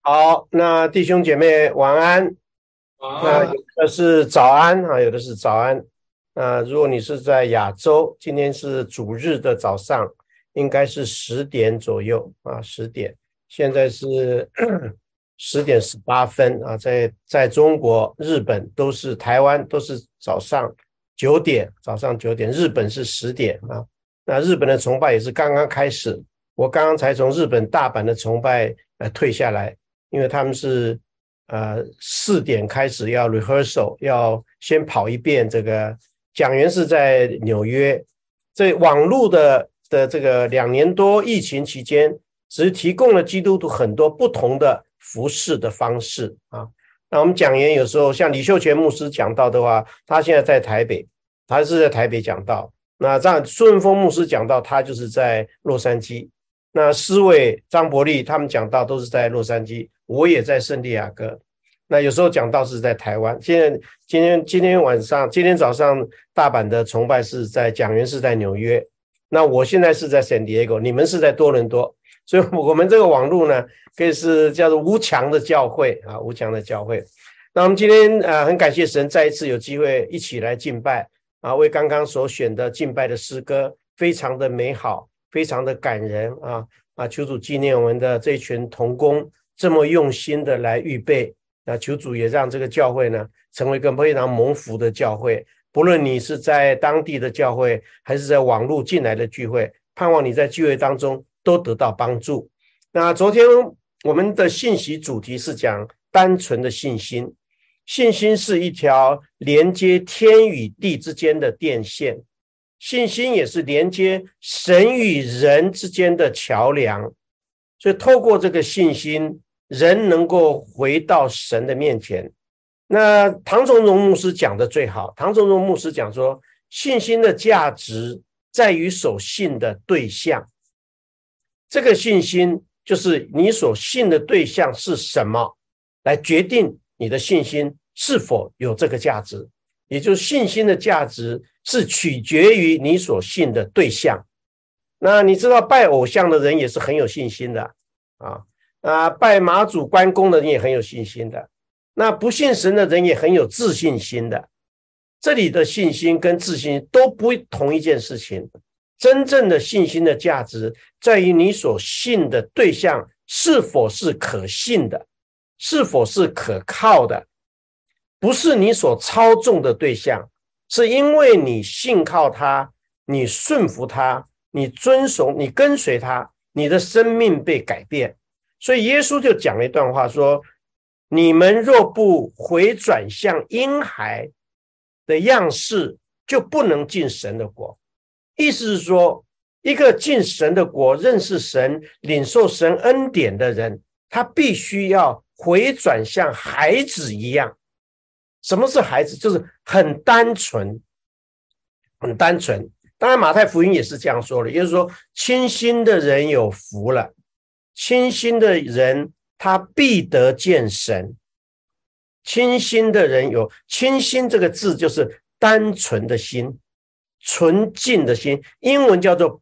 好，那弟兄姐妹晚安。那有晚安。 的是早安啊，有的是早安。如果你是在亚洲，今天是主日的早上，应该是10点左右啊，十点。现在是10点18分啊，在中国、日本台湾都是早上9点，日本是10点啊。那日本的崇拜也是刚刚开始，我刚刚才从日本大阪的崇拜退下来。因为他们是4点开始要 rehearsal，要先跑一遍。这个讲员是在纽约，这网络的这个2年多疫情期间，只是提供了基督徒很多不同的服事的方式啊。那我们讲员有时候像李秀全牧师讲道的话，他现在在台北，他是在台北讲道。那这样苏文峰牧师讲道，他就是在洛杉矶。那施伟、张伯利他们讲道都是在洛杉矶，我也在圣地亚哥。那有时候讲道是在台湾。今天早上大阪的崇拜是在讲员是在纽约，那我现在是在 San Diego， 你们是在多伦多，所以我们这个网络呢，可以是叫做无墙的教会啊，无墙的教会。那我们今天很感谢神，再一次有机会一起来敬拜啊，为刚刚所选的敬拜的诗歌非常的美好，非常的感人求主纪念我们的这群同工这么用心的来预备。那求主也让这个教会呢成为一个非常蒙福的教会，不论你是在当地的教会还是在网络进来的聚会，盼望你在聚会当中都得到帮助。那昨天我们的信息主题是讲单纯的信心，信心是一条连接天与地之间的电线，信心也是连接神与人之间的桥梁。所以透过这个信心，人能够回到神的面前。那唐崇荣牧师讲的最好，唐崇荣牧师讲说，信心的价值在于所信的对象。这个信心就是你所信的对象是什么，来决定你的信心是否有这个价值。也就是信心的价值是取决于你所信的对象。那你知道拜偶像的人也是很有信心的拜妈祖关公的人也很有信心的，那不信神的人也很有自信心的。这里的信心跟自信都不同一件事情。真正的信心的价值在于你所信的对象是否是可信的，是否是可靠的，不是你所操纵的对象，是因为你信靠他，你顺服他，你遵守，你跟随他，你的生命被改变。所以耶稣就讲了一段话说，你们若不回转向婴孩的样式，就不能进神的国。意思是说，一个进神的国，认识神，领受神恩典的人，他必须要回转像孩子一样。什么是孩子？就是很单纯，很单纯。当然马太福音也是这样说的，也就是说清心的人有福了，清心的人他必得见神。清心的人有清心这个字就是单纯的心，纯净的心，英文叫做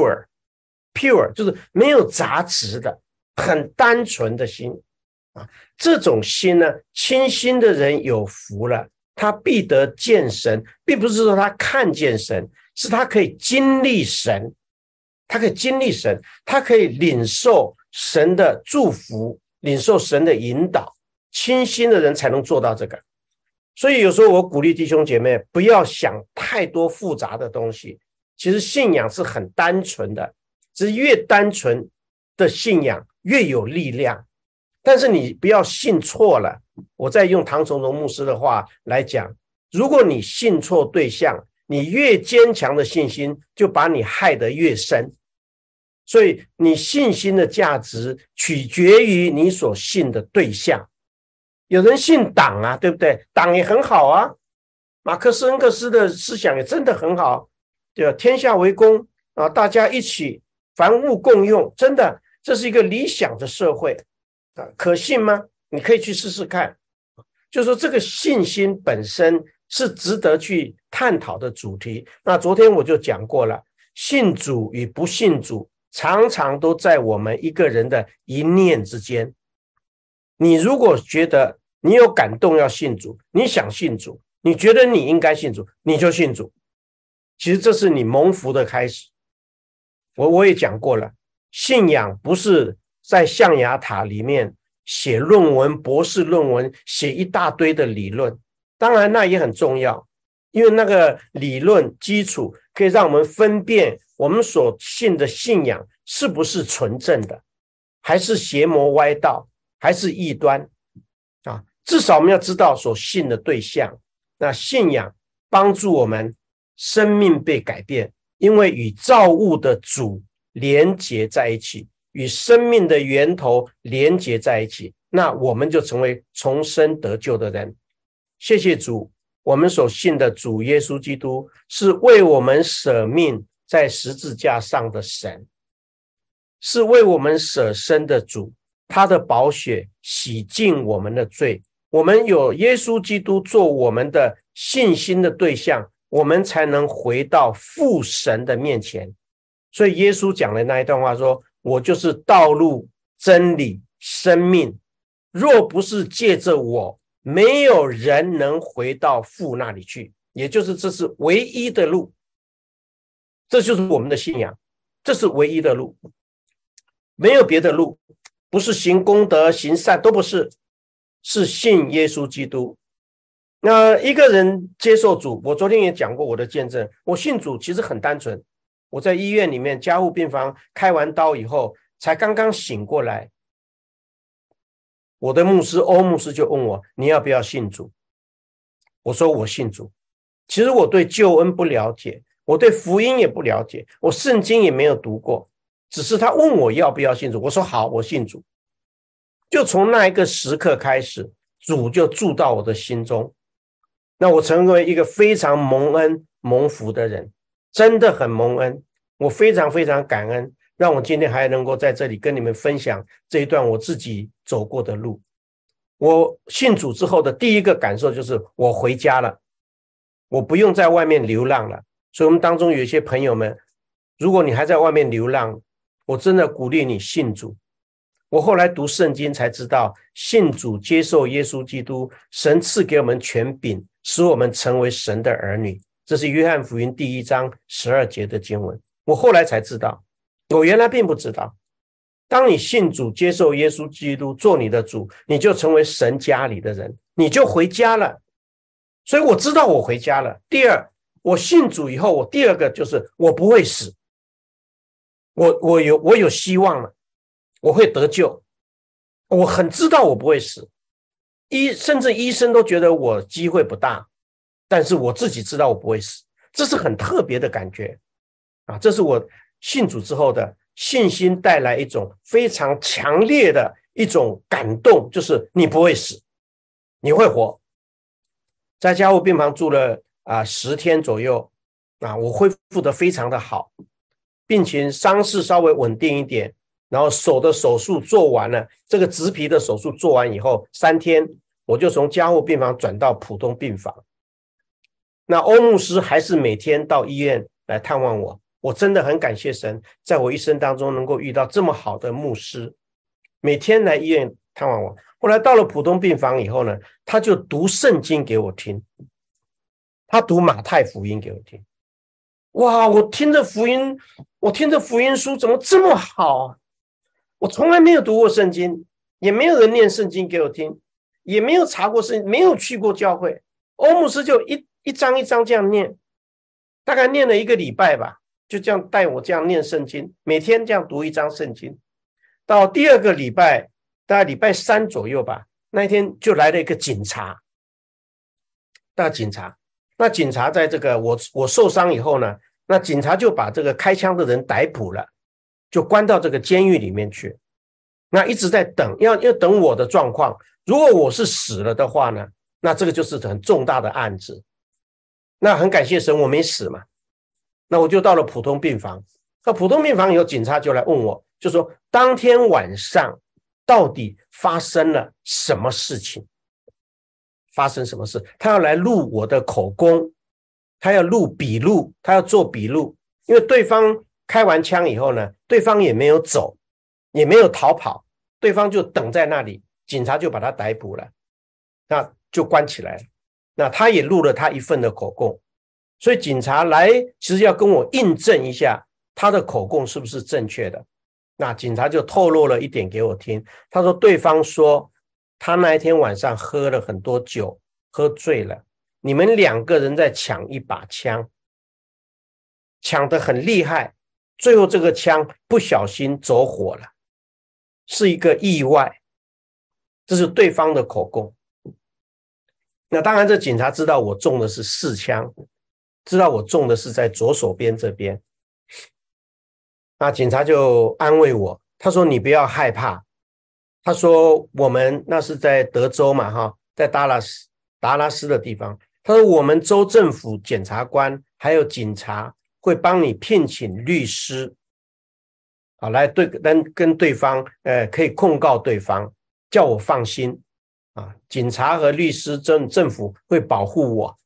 pure， 就是没有杂质的，很单纯的心这种心呢，清心的人有福了，他必得见神，并不是说他看见神，是他可以经历神，他可以经历神，他可以领受神的祝福，领受神的引导。清心的人才能做到这个。所以有时候我鼓励弟兄姐妹不要想太多复杂的东西，其实信仰是很单纯的，只是越单纯的信仰越有力量。但是你不要信错了，我再用唐崇荣牧师的话来讲，如果你信错对象，你越坚强的信心就把你害得越深。所以你信心的价值取决于你所信的对象。有人信党啊，对不对？党也很好啊，马克思恩格斯的思想也真的很好，对吧？天下为公大家一起凡物共用，真的这是一个理想的社会可信吗？你可以去试试看。就是说这个信心本身是值得去探讨的主题。那昨天我就讲过了，信主与不信主常常都在我们一个人的一念之间。 你如果觉得你有感动要信主，你想信主，你觉得你应该信主，你就信主。其实这是你蒙福的开始。我也讲过了，信仰不是在象牙塔里面写论文、博士论文，写一大堆的理论。当然那也很重要，因为那个理论基础可以让我们分辨我们所信的信仰是不是纯正的，还是邪魔歪道，还是异端啊。至少我们要知道所信的对象。那信仰帮助我们生命被改变，因为与造物的主连结在一起，与生命的源头连结在一起，那我们就成为重生得救的人。谢谢主，我们所信的主耶稣基督是为我们舍命在十字架上的神，是为我们舍身的主，他的宝血洗净我们的罪。我们有耶稣基督做我们的信心的对象，我们才能回到父神的面前。所以耶稣讲的那一段话说，我就是道路、真理、生命，若不是借着我，没有人能回到父那里去。也就是这是唯一的路，这就是我们的信仰，这是唯一的路，没有别的路，不是行功德行善，都不是，是信耶稣基督。那一个人接受主，我昨天也讲过我的见证，我信主其实很单纯，我在医院里面加护病房开完刀以后才刚刚醒过来，我的牧师欧牧师就问我，你要不要信主？我说我信主。其实我对救恩不了解，我对福音也不了解，我圣经也没有读过，只是他问我要不要信主，我说好，我信主。就从那一个时刻开始，主就住到我的心中，那我成为一个非常蒙恩蒙福的人，真的很蒙恩，我非常非常感恩，让我今天还能够在这里跟你们分享这一段我自己走过的路。我信主之后的第一个感受就是我回家了，我不用在外面流浪了。所以我们当中有一些朋友们，如果你还在外面流浪，我真的鼓励你信主。我后来读圣经才知道，信主接受耶稣基督，神赐给我们权柄，使我们成为神的儿女。这是约翰福音第1章12节的经文。我后来才知道，我原来并不知道。当你信主接受耶稣基督做你的主，你就成为神家里的人，你就回家了。所以我知道我回家了。第二，我信主以后，我第二个就是我不会死，我有希望了，我会得救，我很知道我不会死，甚至医生都觉得我机会不大，但是我自己知道我不会死，这是很特别的感觉啊！这是我信主之后的信心带来一种非常强烈的一种感动，就是你不会死，你会活。在加护病房住了10天左右我恢复得非常的好，病情伤势稍微稳定一点，然后手的手术做完了，这个植皮的手术做完以后3天，我就从加护病房转到普通病房。那欧牧师还是每天到医院来探望我，我真的很感谢神，在我一生当中能够遇到这么好的牧师，每天来医院探望我。后来到了普通病房以后呢，他就读圣经给我听，他读马太福音给我听。哇，我听着福音书怎么这么好啊？我从来没有读过圣经，也没有人念圣经给我听，也没有查过圣经，没有去过教会。欧牧师就一章一章这样念，大概念了1个礼拜吧，就这样带我这样念圣经，每天这样读1章圣经。到第2个礼拜，大概礼拜3左右吧，那一天就来了一个警察，那警察在这个我受伤以后呢，那警察就把这个开枪的人逮捕了，就关到这个监狱里面去。那一直在等，要等我的状况。如果我是死了的话呢，那这个就是很重大的案子。那很感谢神，我没死嘛。那我就到了普通病房。那普通病房以后，警察就来问我，就说当天晚上到底发生了什么事情？发生什么事？他要来录我的口供，他要录笔录，他要做笔录。因为对方开完枪以后呢，对方也没有走，也没有逃跑，对方就等在那里， 警察就把他逮捕了，那就关起来了。那他也录了他一份的口供，所以警察来其实要跟我印证一下他的口供是不是正确的。那警察就透露了一点给我听，他说对方说他那一天晚上喝了很多酒，喝醉了，你们2个人在抢一把枪，抢得很厉害，最后这个枪不小心走火了，是一个意外，这是对方的口供。那当然这警察知道我中的是4枪，知道我中的是在左手边这边。那警察就安慰我，他说你不要害怕，他说我们那是在德州嘛，在达拉斯的地方，他说我们州政府检察官还有警察会帮你聘请律师来跟对方可以控告对方，叫我放心警察和律师政府会保护我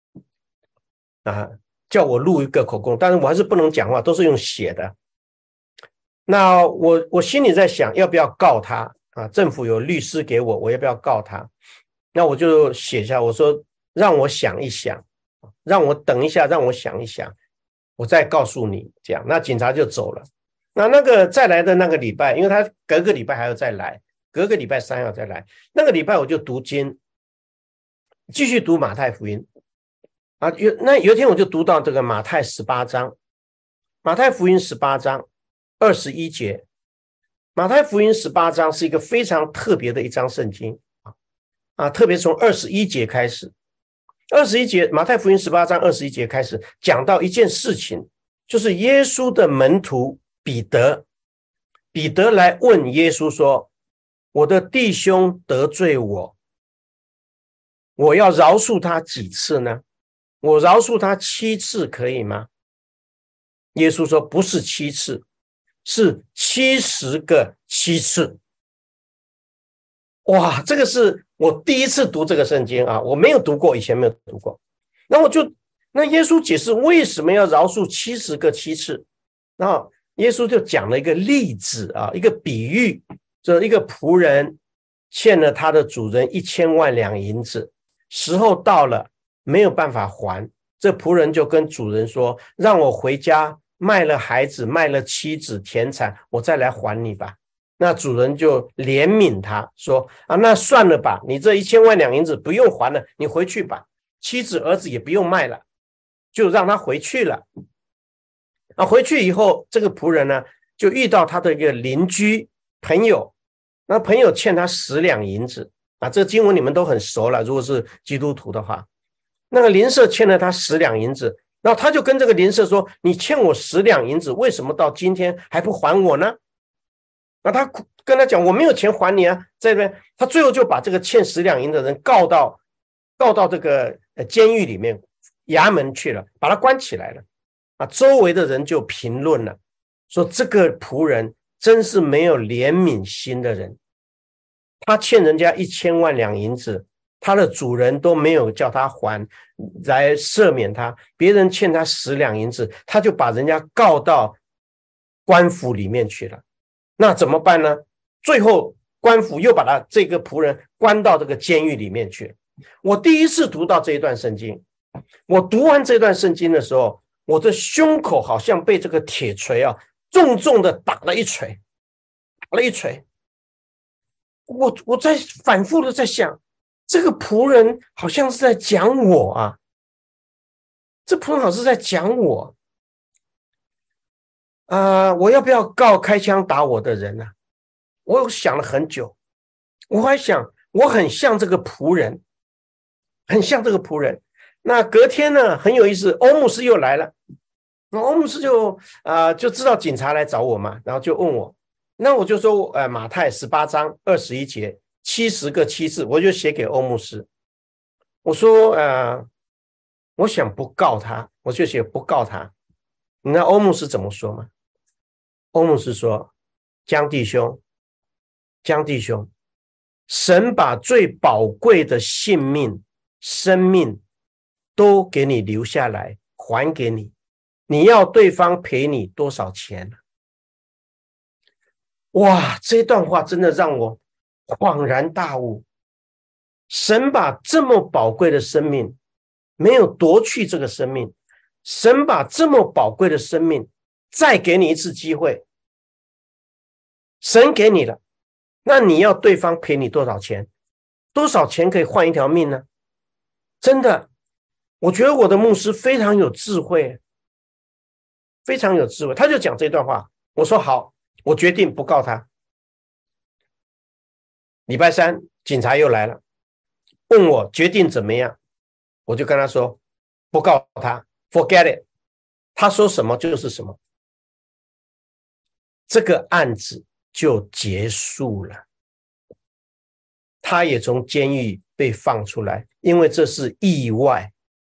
叫我录一个口供，但是我还是不能讲话，都是用写的。那我心里在想要不要告他政府有律师给我，我要不要告他？那我就写下，我说让我想一想，让我等一下，让我想一想，我再告诉你这样。那警察就走了。那个再来的那个礼拜，因为他隔个礼拜还要再来，隔个礼拜3要再来，那个礼拜我就读经，继续读马太福音有一天我就读到这个马太18章，马太福音18章21节。马太福音18章是一个非常特别的一章圣经特别从21节开始，21节马太福音18章21节开始讲到一件事情，就是耶稣的门徒彼得来问耶稣说，我的弟兄得罪我，我要饶恕他几次呢？我饶恕他7次可以吗？耶稣说不是7次，是70个7次。哇，这个是我第一次读这个圣经我没有读过，以前没有读过。那耶稣解释为什么要饶恕70个7次，然后耶稣就讲了一个例子一个比喻，就是一个仆人欠了他的主人1000万两银子，时候到了没有办法还，这仆人就跟主人说，让我回家卖了孩子，卖了妻子田产，我再来还你吧。那主人就怜悯他说那算了吧，你这1000万两银子不用还了，你回去吧，妻子儿子也不用卖了，就让他回去了。回去以后，这个仆人呢就遇到他的一个邻居朋友，那朋友欠他10两银子这个经文你们都很熟了，如果是基督徒的话。那个邻舍欠了他10两银子，然后他就跟这个邻舍说，你欠我10两银子，为什么到今天还不还我呢？那他跟他讲，我没有钱还你这边他最后就把这个欠10两银的人告到这个监狱里面衙门去了，把他关起来了周围的人就评论了，说这个仆人真是没有怜悯心的人，他欠人家1000万两银子，他的主人都没有叫他还来赦免他，别人欠他10两银子，他就把人家告到官府里面去了。那怎么办呢？最后官府又把他这个仆人关到这个监狱里面去。我第一次读到这一段圣经，我读完这段圣经的时候，我的胸口好像被这个铁锤重重的打了一锤。我在反复的在想，这个仆人好像是在讲我这仆人好像是在讲我我要不要告开枪打我的人呢？我想了很久，我还想我很像这个仆人，那隔天呢，很有意思，欧牧师又来了，那欧牧师就知道警察来找我嘛，然后就问我，那我就说马太18章21节70个7次，我就写给欧牧师，我说我想不告他，我就写不告他。你知道欧牧师怎么说吗？欧牧师说，江弟兄，神把最宝贵的性命生命都给你留下来，还给你，你要对方赔你多少钱？哇，这段话真的让我恍然大悟，神把这么宝贵的生命没有夺去这个生命，神把这么宝贵的生命再给你一次机会，神给你了，那你要对方赔你多少钱？多少钱可以换一条命呢？真的，我觉得我的牧师非常有智慧，非常有智慧。他就讲这段话，我说好，我决定不告他。礼拜三警察又来了，问我决定怎么样，我就跟他说不告他 ，forget it， 他说什么就是什么，这个案子就结束了。他也从监狱被放出来，因为这是意外。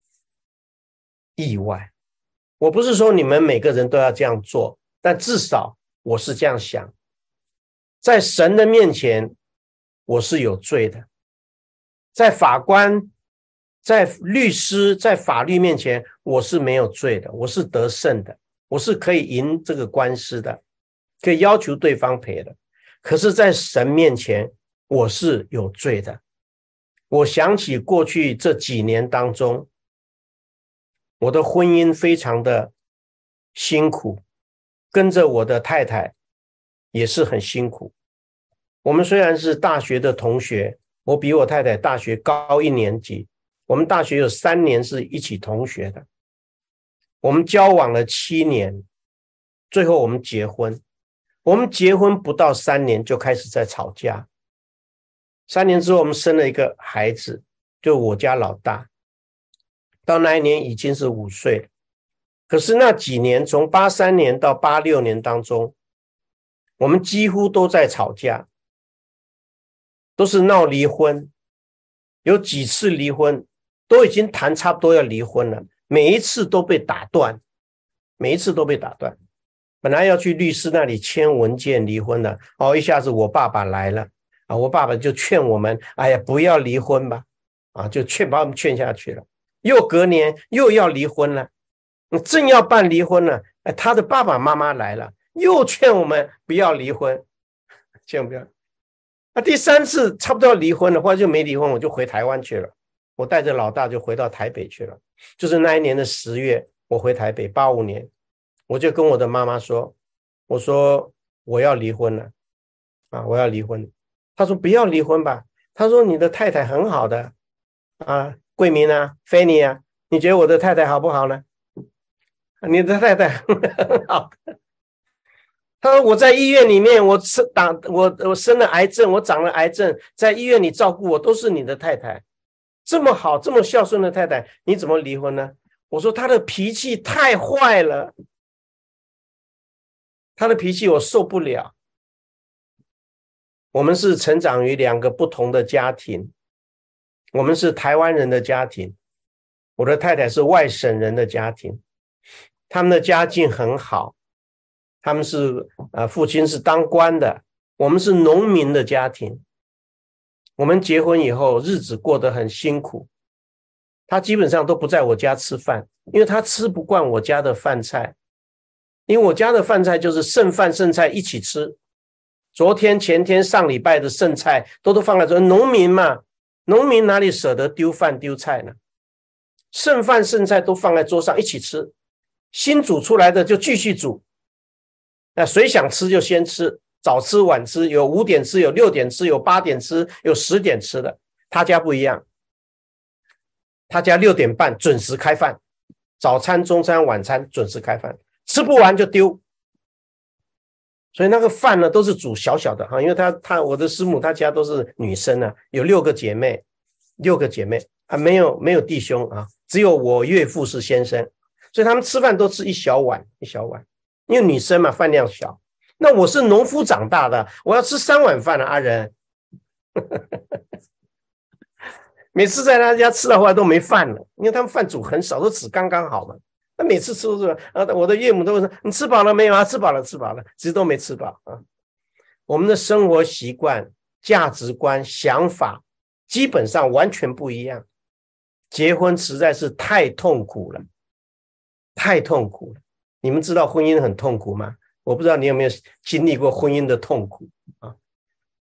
意外，我不是说你们每个人都要这样做，但至少我是这样想，在神的面前我是有罪的，在法官、在律师、在法律面前我是没有罪的，我是得胜的，我是可以赢这个官司的，可以要求对方赔的。可是在神面前我是有罪的。我想起过去这几年当中，我的婚姻非常的辛苦，跟着我的太太也是很辛苦。我们虽然是大学的同学，我比我太太大学高1年级，我们大学有3年是一起同学的，我们交往了7年，最后我们结婚。我们结婚不到3年就开始在吵架，3年之后我们生了一个孩子，就我家老大，到那一年已经是5岁了。可是那几年从83年到86年当中，我们几乎都在吵架，都是闹离婚，有几次离婚都已经谈差不多要离婚了，每一次都被打断，每一次都被打断。本来要去律师那里签文件离婚的，一下子我爸爸来了，我爸爸就劝我们，哎呀，不要离婚吧，就把我们劝下去了。又隔年又要离婚了，正要办离婚了，他的爸爸妈妈来了，又劝我们不要离婚，千万不要。第3次差不多要离婚了，后来就没离婚，我就回台湾去了。我带着老大就回到台北去了，就是那一年的10月，我回台北，85年。我就跟我的妈妈说，我说我要离婚了，我要离婚。她说不要离婚吧，她说你的太太很好的，桂明啊，菲尼啊，你觉得我的太太好不好呢？你的太太很好的。她说我在医院里面，我生了癌症，我长了癌症，在医院里照顾我，都是你的太太，这么好这么孝顺的太太，你怎么离婚呢？我说她的脾气太坏了，他的脾气我受不了。我们是成长于2个不同的家庭，我们是台湾人的家庭，我的太太是外省人的家庭，他们的家境很好，他们是父亲是当官的，我们是农民的家庭。我们结婚以后日子过得很辛苦，他基本上都不在我家吃饭，因为他吃不惯我家的饭菜，因为我家的饭菜就是剩饭剩菜一起吃，昨天前天上礼拜的剩菜都放在这，农民嘛，农民哪里舍得丢饭丢菜呢？剩饭剩菜都放在桌上一起吃，新煮出来的就继续煮，那谁想吃就先吃，早吃晚吃，有5点吃，有6点吃，有8点吃，有10点吃的。他家不一样，他家6点半准时开饭，早餐中餐晚餐准时开饭，吃不完就丢。所以那个饭呢都是煮小小的，因为我的师母她家都是女生啊，有6个姐妹没有弟兄啊，只有我岳父是先生，所以他们吃饭都吃一小碗一小碗，因为女生嘛饭量小。那我是农夫长大的，我要吃3碗饭阿仁每次在他家吃到后来都没饭了，因为他们饭煮很少，都只刚刚好嘛。那每次吃都是我的岳母都会说你吃饱了没有啊？吃饱了，其实都没吃饱啊。我们的生活习惯、价值观、想法基本上完全不一样。结婚实在是太痛苦了，太痛苦了。你们知道婚姻很痛苦吗？我不知道你有没有经历过婚姻的痛苦啊？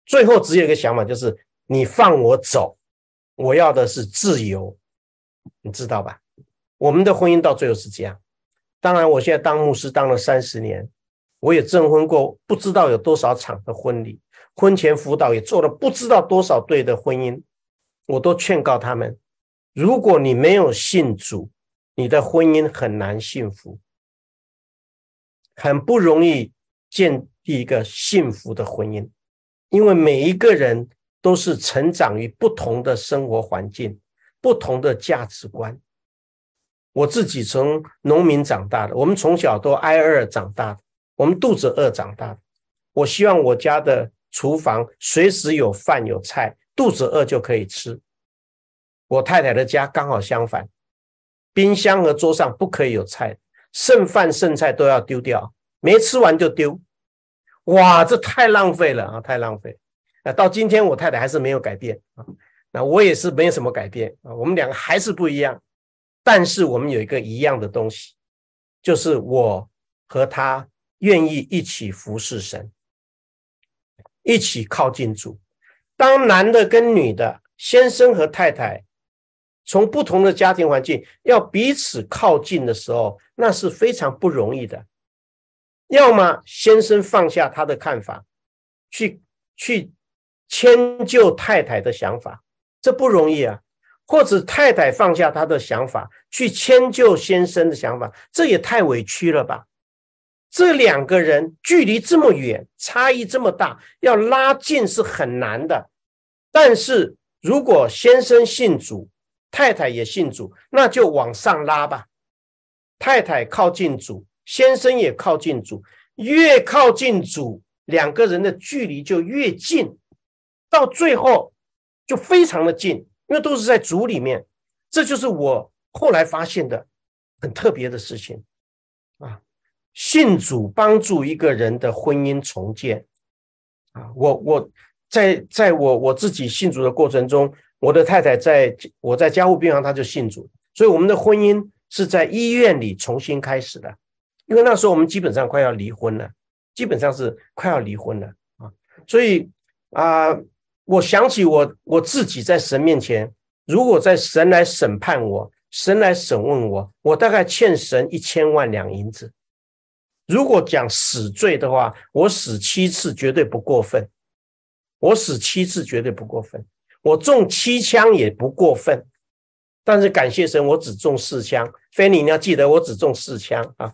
最后只有一个想法，就是你放我走，我要的是自由，你知道吧？我们的婚姻到最后是这样。当然我现在当牧师当了30年，我也证婚过不知道有多少场的婚礼，婚前辅导也做了不知道多少对的婚姻，我都劝告他们，如果你没有信主，你的婚姻很难幸福，很不容易建立一个幸福的婚姻，因为每一个人都是成长于不同的生活环境，不同的价值观。我自己从农民长大的，我们从小都挨饿长大的，我们肚子饿长大的。我希望我家的厨房随时有饭有菜，肚子饿就可以吃。我太太的家刚好相反，冰箱和桌上不可以有菜，剩饭剩菜都要丢掉，没吃完就丢。哇，这太浪费了啊，太浪费。到今天我太太还是没有改变啊，那我也是没有什么改变啊，我们两个还是不一样。但是我们有一个一样的东西，就是我和他愿意一起服侍神，一起靠近主。当男的跟女的，先生和太太从不同的家庭环境要彼此靠近的时候，那是非常不容易的。要么先生放下他的看法，去迁就太太的想法，这不容易啊。或者太太放下她的想法，去迁就先生的想法，这也太委屈了吧。这两个人距离这么远，差异这么大，要拉近是很难的。但是如果先生信主，太太也信主，那就往上拉吧。太太靠近主，先生也靠近主，越靠近主，两个人的距离就越近，到最后就非常的近，因为都是在主里面。这就是我后来发现的很特别的事情啊！信主帮助一个人的婚姻重建啊！在我自己信主的过程中，我的太太我在加护病房，她就信主，所以我们的婚姻是在医院里重新开始的。因为那时候我们基本上快要离婚了，基本上是快要离婚了啊！所以我想起我自己在神面前，如果在神来审判我，神来审问我，我大概欠神1000万两银子。如果讲死罪的话，我死7次绝对不过分，我死7次绝对不过分，我中7枪也不过分。但是感谢神，我只中4枪。菲尼，你要记得，我只中4枪啊。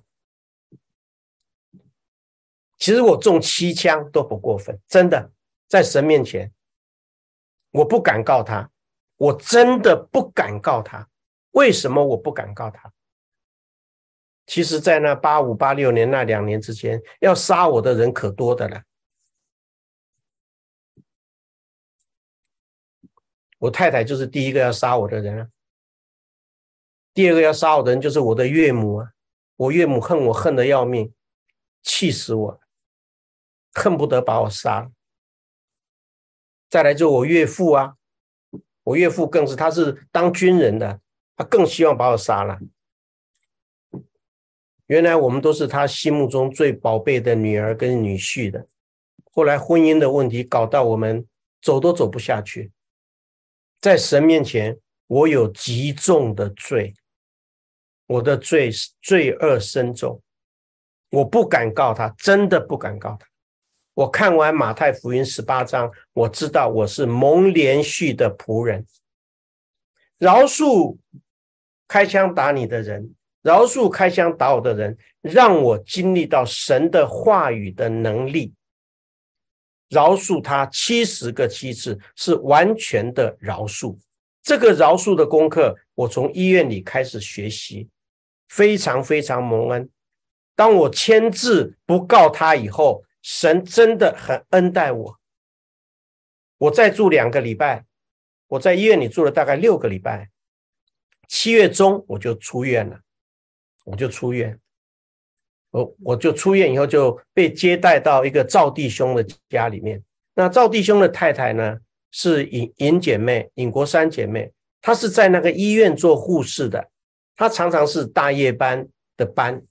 其实我中7枪都不过分，真的，在神面前，我不敢告他，我真的不敢告他。为什么我不敢告他？其实在那85、86年那2年之间，要杀我的人可多的了。我太太就是第一个要杀我的人啊，第二个要杀我的人就是我的岳母啊。我岳母恨我恨得要命，气死我，恨不得把我杀了。再来就我岳父啊，我岳父更是，他是当军人的，他更希望把我杀了。原来我们都是他心目中最宝贝的女儿跟女婿的，后来婚姻的问题搞到我们走都走不下去。在神面前，我有极重的罪，我的罪恶深重，我不敢告他，真的不敢告他。我看完马太福音18章，我知道我是蒙连续的仆人，饶恕开枪打你的人，饶恕开枪打我的人，让我经历到神的话语的能力。饶恕他70个7次，是完全的饶恕。这个饶恕的功课，我从医院里开始学习，非常非常蒙恩。当我签字不告他以后，神真的很恩待我。我再住2个礼拜，我在医院里住了大概6个礼拜，7月中我就出院了，我就出院以后就被接待到一个赵弟兄的家里面。那赵弟兄的太太呢，是尹姐妹，尹国珊姐妹，她是在那个医院做护士的，她常常是大夜班的班，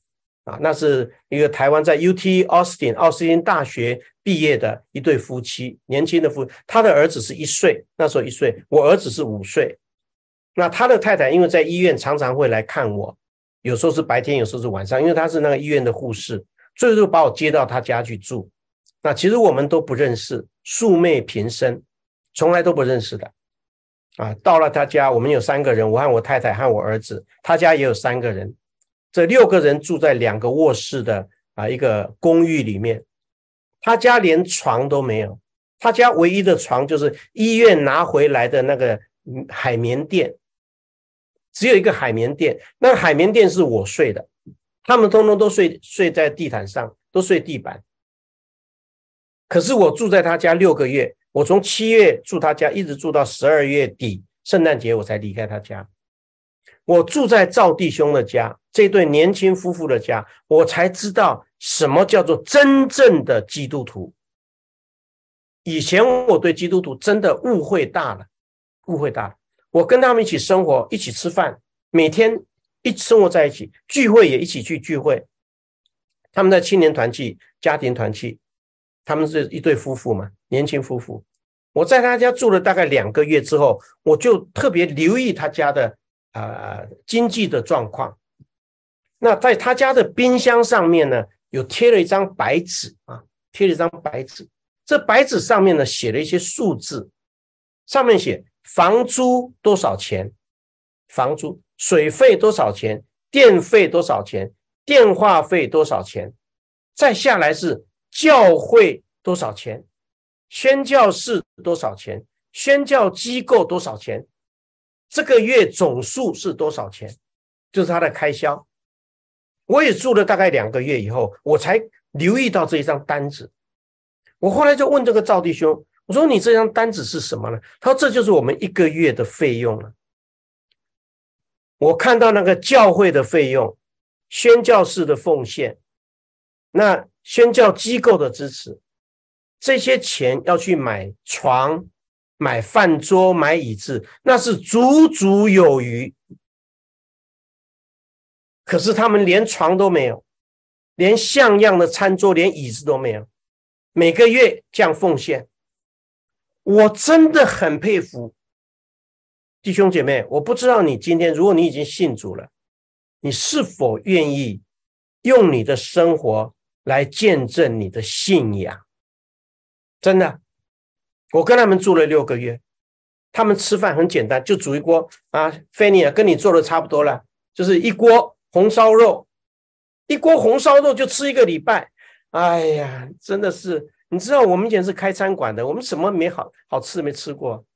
那是一个台湾在 UT 奥斯汀大学毕业的一对夫妻，年轻的夫妻，他的儿子是1岁，那时候1岁，我儿子是5岁。那他的太太因为在医院常常会来看我，有时候是白天，有时候是晚上，因为他是那个医院的护士，所以就把我接到他家去住。那其实我们都不认识，素昧平生，从来都不认识的。到了他家，我们有3个人，我和我太太和我儿子，他家也有3个人，这6个人住在2个卧室的一个公寓里面。他家连床都没有，他家唯一的床就是医院拿回来的那个海绵垫，只有一个海绵垫，那个海绵垫是我睡的，他们通通都睡在地毯上，都睡地板。可是我住在他家6个月，我从7月住他家，一直住到12月底，圣诞节我才离开他家。我住在赵弟兄的家，这对年轻夫妇的家，我才知道什么叫做真正的基督徒。以前我对基督徒真的误会大了。我跟他们一起生活，一起吃饭，每天一起生活在一起，聚会也一起去聚会。他们在青年团契、家庭团契，他们是一对夫妇嘛，年轻夫妇。我在他家住了大概2个月之后，我就特别留意他家的经济的状况。那在他家的冰箱上面呢，有贴了一张白纸这白纸上面呢写了一些数字，上面写房租多少钱，房租，水费多少钱，电费多少钱，电话费多少钱，再下来是教会多少钱，宣教士多少钱，宣教机构多少钱，这个月总数是多少钱，就是他的开销。我也住了大概2个月以后，我才留意到这一张单子。我后来就问这个赵弟兄，我说你这张单子是什么呢？他说这就是我们1个月的费用了。我看到那个教会的费用，宣教士的奉献，那宣教机构的支持，这些钱要去买床、买饭桌、买椅子，那是足足有余。可是他们连床都没有，连像样的餐桌、连椅子都没有，每个月这样奉献。我真的很佩服弟兄姐妹，我不知道你今天，如果你已经信主了，你是否愿意用你的生活来见证你的信仰？真的，我跟他们住了6个月，他们吃饭很简单，就煮一锅菲尼跟你做的差不多了，就是一锅红烧肉，就吃1个礼拜。哎呀，真的是，你知道我们以前是开餐馆的，我们什么没好吃没吃过，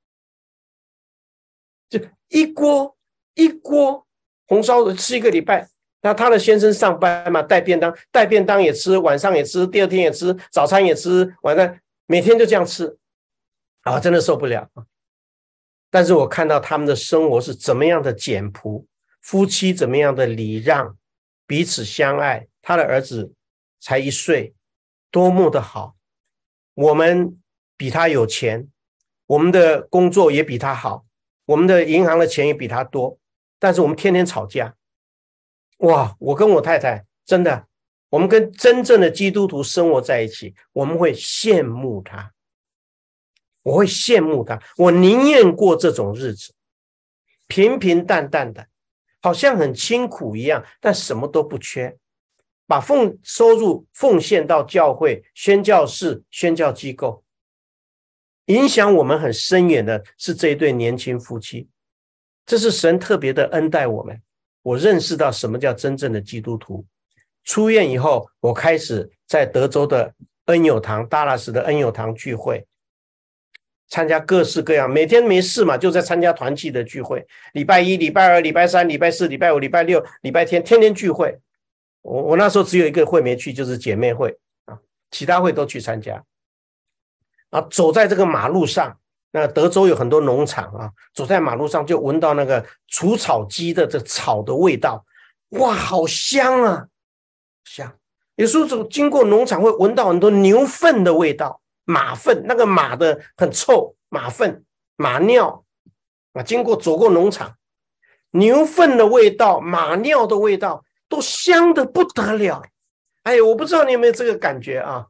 就一锅红烧肉吃1个礼拜。那他的先生上班嘛，带便当也吃，晚上也吃，第2天也吃，早餐也吃，晚上每天就这样吃真的受不了。但是我看到他们的生活是怎么样的简朴，夫妻怎么样的礼让，彼此相爱。他的儿子才1岁，多么的好。我们比他有钱，我们的工作也比他好，我们的银行的钱也比他多，但是我们天天吵架。哇，我跟我太太真的，我们跟真正的基督徒生活在一起，我们会羡慕他，我会羡慕他，我宁愿过这种日子，平平淡淡的，好像很清苦一样，但什么都不缺，把收入奉献到教会、宣教士、宣教机构。影响我们很深远的是这一对年轻夫妻，这是神特别的恩待我们。我认识到什么叫真正的基督徒。出院以后，我开始在德州的恩友堂、达拉斯的恩友堂聚会，参加各式各样，每天没事嘛，就在参加团契的聚会，礼拜1、礼拜2、礼拜3、礼拜4、礼拜5、礼拜6、礼拜天，天天聚会。我那时候只有一个会没去，就是姐妹会其他会都去参加。走在这个马路上，那德州有很多农场走在马路上就闻到那个除草机的这草的味道，哇，好香啊，香。有时候经过农场会闻到很多牛粪的味道，马粪，那个马的很臭，马粪、马尿走过农场，牛粪的味道，马尿的味道， 都香的不得了。哎，我不知道你有没有这个感觉啊？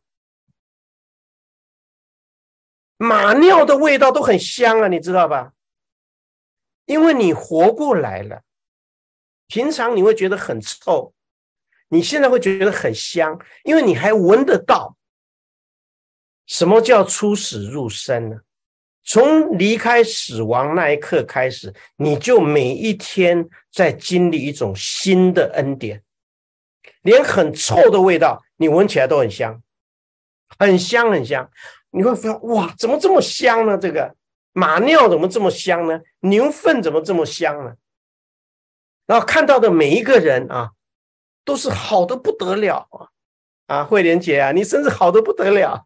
马尿的味道都很香啊，你知道吧？因为你活过来了，平常你会觉得很臭，你现在会觉得很香，因为你还闻得到。什么叫出死入生呢？从离开死亡那一刻开始，你就每一天在经历一种新的恩典，连很臭的味道你闻起来都很香，很香很香。你会发现哇，怎么这么香呢？这个马尿怎么这么香呢？牛粪怎么这么香呢？然后看到的每一个人啊，都是好的不得了啊！慧莲姐啊，你真是好的不得了，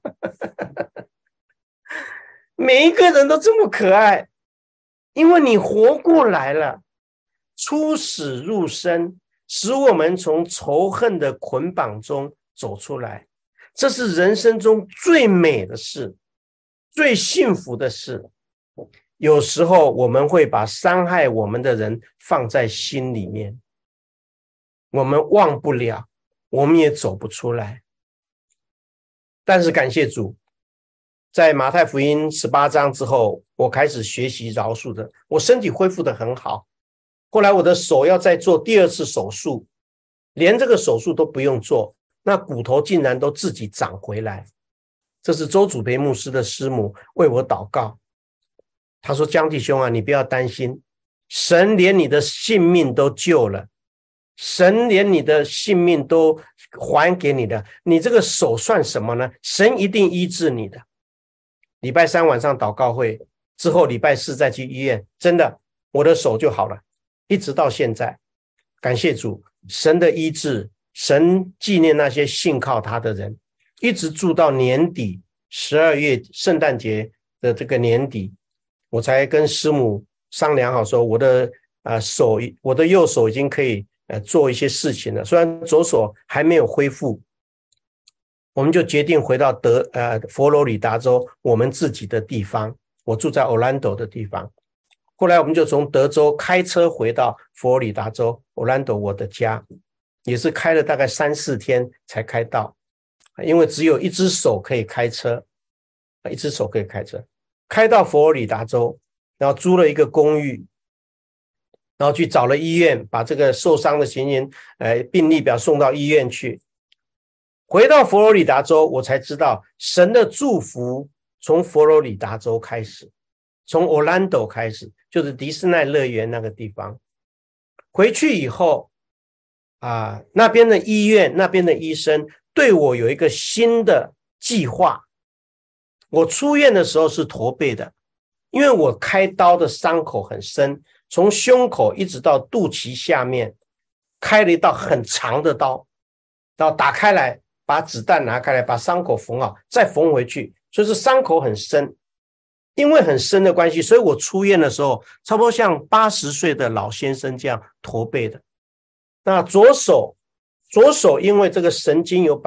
每一个人都这么可爱，因为你活过来了，出死入生，使我们从仇恨的捆绑中走出来。这是人生中最美的事，最幸福的事。有时候我们会把伤害我们的人放在心里面，我们忘不了，我们也走不出来。但是感谢主，在马太福音18章之后，我开始学习饶恕的，我身体恢复得很好。后来我的手要再做第2次手术，连这个手术都不用做，那骨头竟然都自己长回来。这是周祖培牧师的师母为我祷告，他说：江弟兄啊，你不要担心，神连你的性命都救了，神连你的性命都还给你的，你这个手算什么呢？神一定医治你的。礼拜3晚上祷告会之后，礼拜4再去医院，真的我的手就好了，一直到现在。感谢主，神的医治，神纪念那些信靠他的人，一直住到年底12月圣诞节的这个年底，我才跟师母商量好说，我的右手已经可以做一些事情了，虽然左手还没有恢复，我们就决定回到佛罗里达州我们自己的地方，我住在 Orlando 的地方。后来我们就从德州开车回到佛罗里达州 Orlando 我的家，也是开了大概3-4天才开到，因为只有一只手可以开车，一只手可以开车，开到佛罗里达州，然后租了一个公寓，然后去找了医院，把这个受伤的情形病历表送到医院去。回到佛罗里达州，我才知道神的祝福从佛罗里达州开始，从 Orlando 开始，就是迪士尼乐园那个地方。回去以后那边的医院，那边的医生对我有一个新的计划。我出院的时候是驼背的，因为我开刀的伤口很深，从胸口一直到肚脐下面开了一道很长的刀，然后打开来，把子弹拿开来，把伤口缝好，再缝回去，所以是伤口很深。因为很深的关系，所以我出院的时候差不多像80岁的老先生这样驼背的。那左手因为这个神经有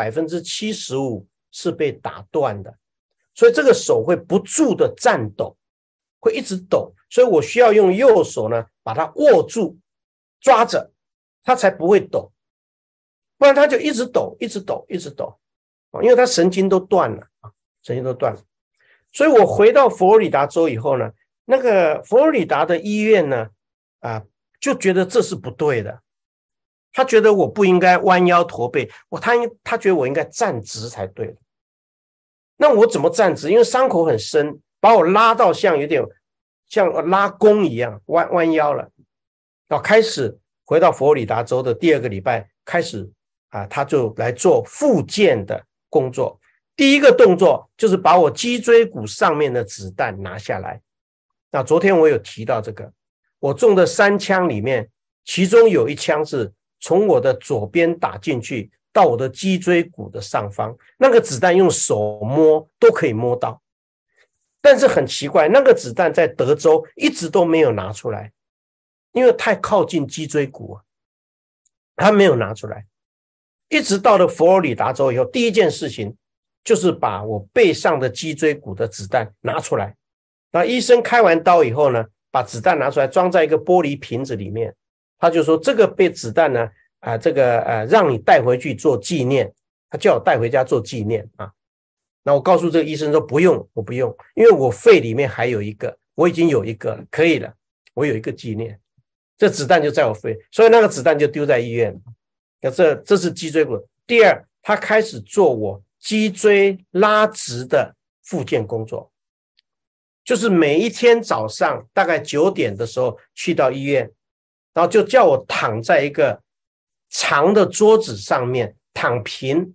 75% 是被打断的，所以这个手会不住的颤抖，会一直抖，所以我需要用右手呢把它握住抓着，它才不会抖，不然它就一直抖一直抖一直抖，因为它神经都断了，神经都断了。所以我回到佛罗里达州以后呢，那个佛罗里达的医院呢就觉得这是不对的，他觉得我不应该弯腰驼背，他觉得我应该站直才对。那我怎么站直？因为伤口很深，把我拉到有点像拉弓一样弯腰了。然后开始回到佛罗里达州的第2个礼拜开始他就来做复健的工作。第一个动作就是把我脊椎骨上面的子弹拿下来。那昨天我有提到这个，我中的3枪里面，其中有1枪是从我的左边打进去到我的脊椎骨的上方，那个子弹用手摸都可以摸到。但是很奇怪，那个子弹在德州一直都没有拿出来，因为太靠近脊椎骨他没有拿出来。一直到了佛罗里达州以后，第一件事情就是把我背上的脊椎骨的子弹拿出来。那医生开完刀以后呢，把子弹拿出来装在一个玻璃瓶子里面，他就说这个被子弹呢让你带回去做纪念，他叫我带回家做纪念啊。那我告诉这个医生说不用，我不用，因为我肺里面还有一个，我已经有一个了，可以了，我有一个纪念。这子弹就在我肺，所以那个子弹就丢在医院。这是脊椎骨。第二，他开始做我脊椎拉直的复健工作，就是每一天早上大概9点的时候去到医院，然后就叫我躺在一个长的桌子上面躺平，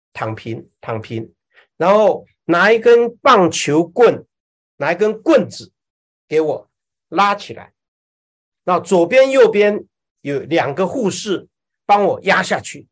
然后拿一根棒球棍，拿一根棍子给我拉起来，然后左边右边有2个护士帮我压下去。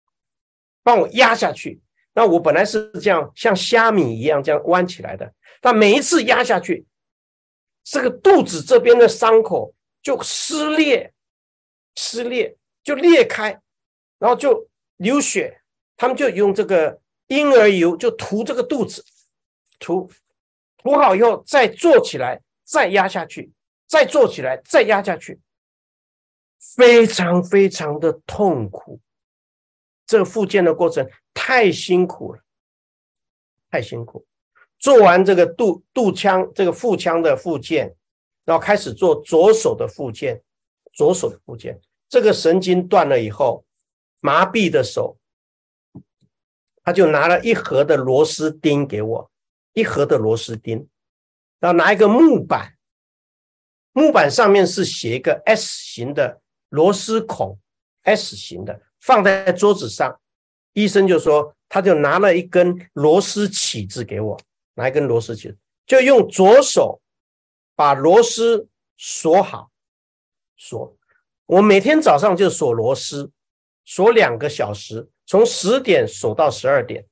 那我本来是这样像虾米一样这样弯起来的，但每一次压下去，这个肚子这边的伤口就撕裂就裂开，然后就流血。他们就用这个婴儿油就涂这个肚子，涂好以后再坐起来，再压下去，再坐起来，再压下去，非常非常的痛苦。这个复健的过程太辛苦了，太辛苦。做完这个肚腔这个腹腔的复健，然后开始做左手的复健。这个神经断了以后，麻痹的手，他就拿了1盒的螺丝钉给我，1盒的螺丝钉，然后拿一个木板上面是写一个 S 型的螺丝孔 ，S 型的放在桌子上。医生就说，他就拿了一根螺丝起子给我，拿一根螺丝起子，就用左手把螺丝锁好，我每天早上就锁螺丝，锁2个小时，从10点锁到12点，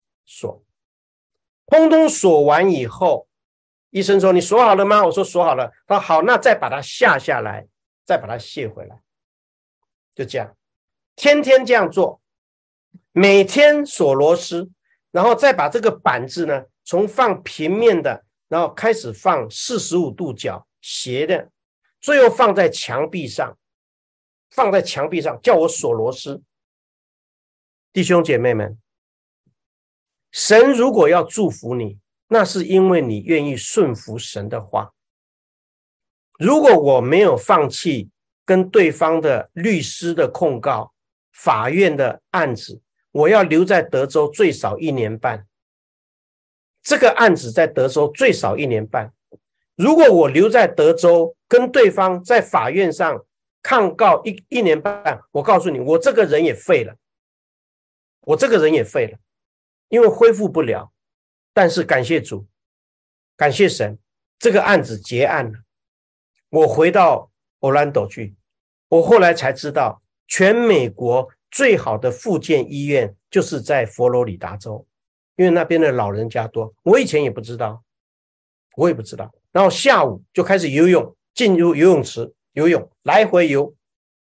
通通锁完以后，医生说你锁好了吗？我说锁好了。他说好，那再把它下来，再把它卸回来，就这样，天天这样做，每天锁螺丝，然后再把这个板子呢，从放平面的，然后开始放45度角斜的，最后放在墙壁上，叫我锁螺丝。弟兄姐妹们，神如果要祝福你，那是因为你愿意顺服神的话。如果我没有放弃跟对方的律师的控告、法院的案子，我要留在德州最少1年半。这个案子在德州最少1年半。如果我留在德州跟对方在法院上抗告一年半，我告诉你，我这个人也废了，因为恢复不了。但是感谢主，感谢神，这个案子结案了。我回到 Orlando 去，我后来才知道，全美国最好的复健医院就是在佛罗里达州，因为那边的老人家多。我以前也不知道。然后下午就开始游泳，进入游泳池游泳，来回游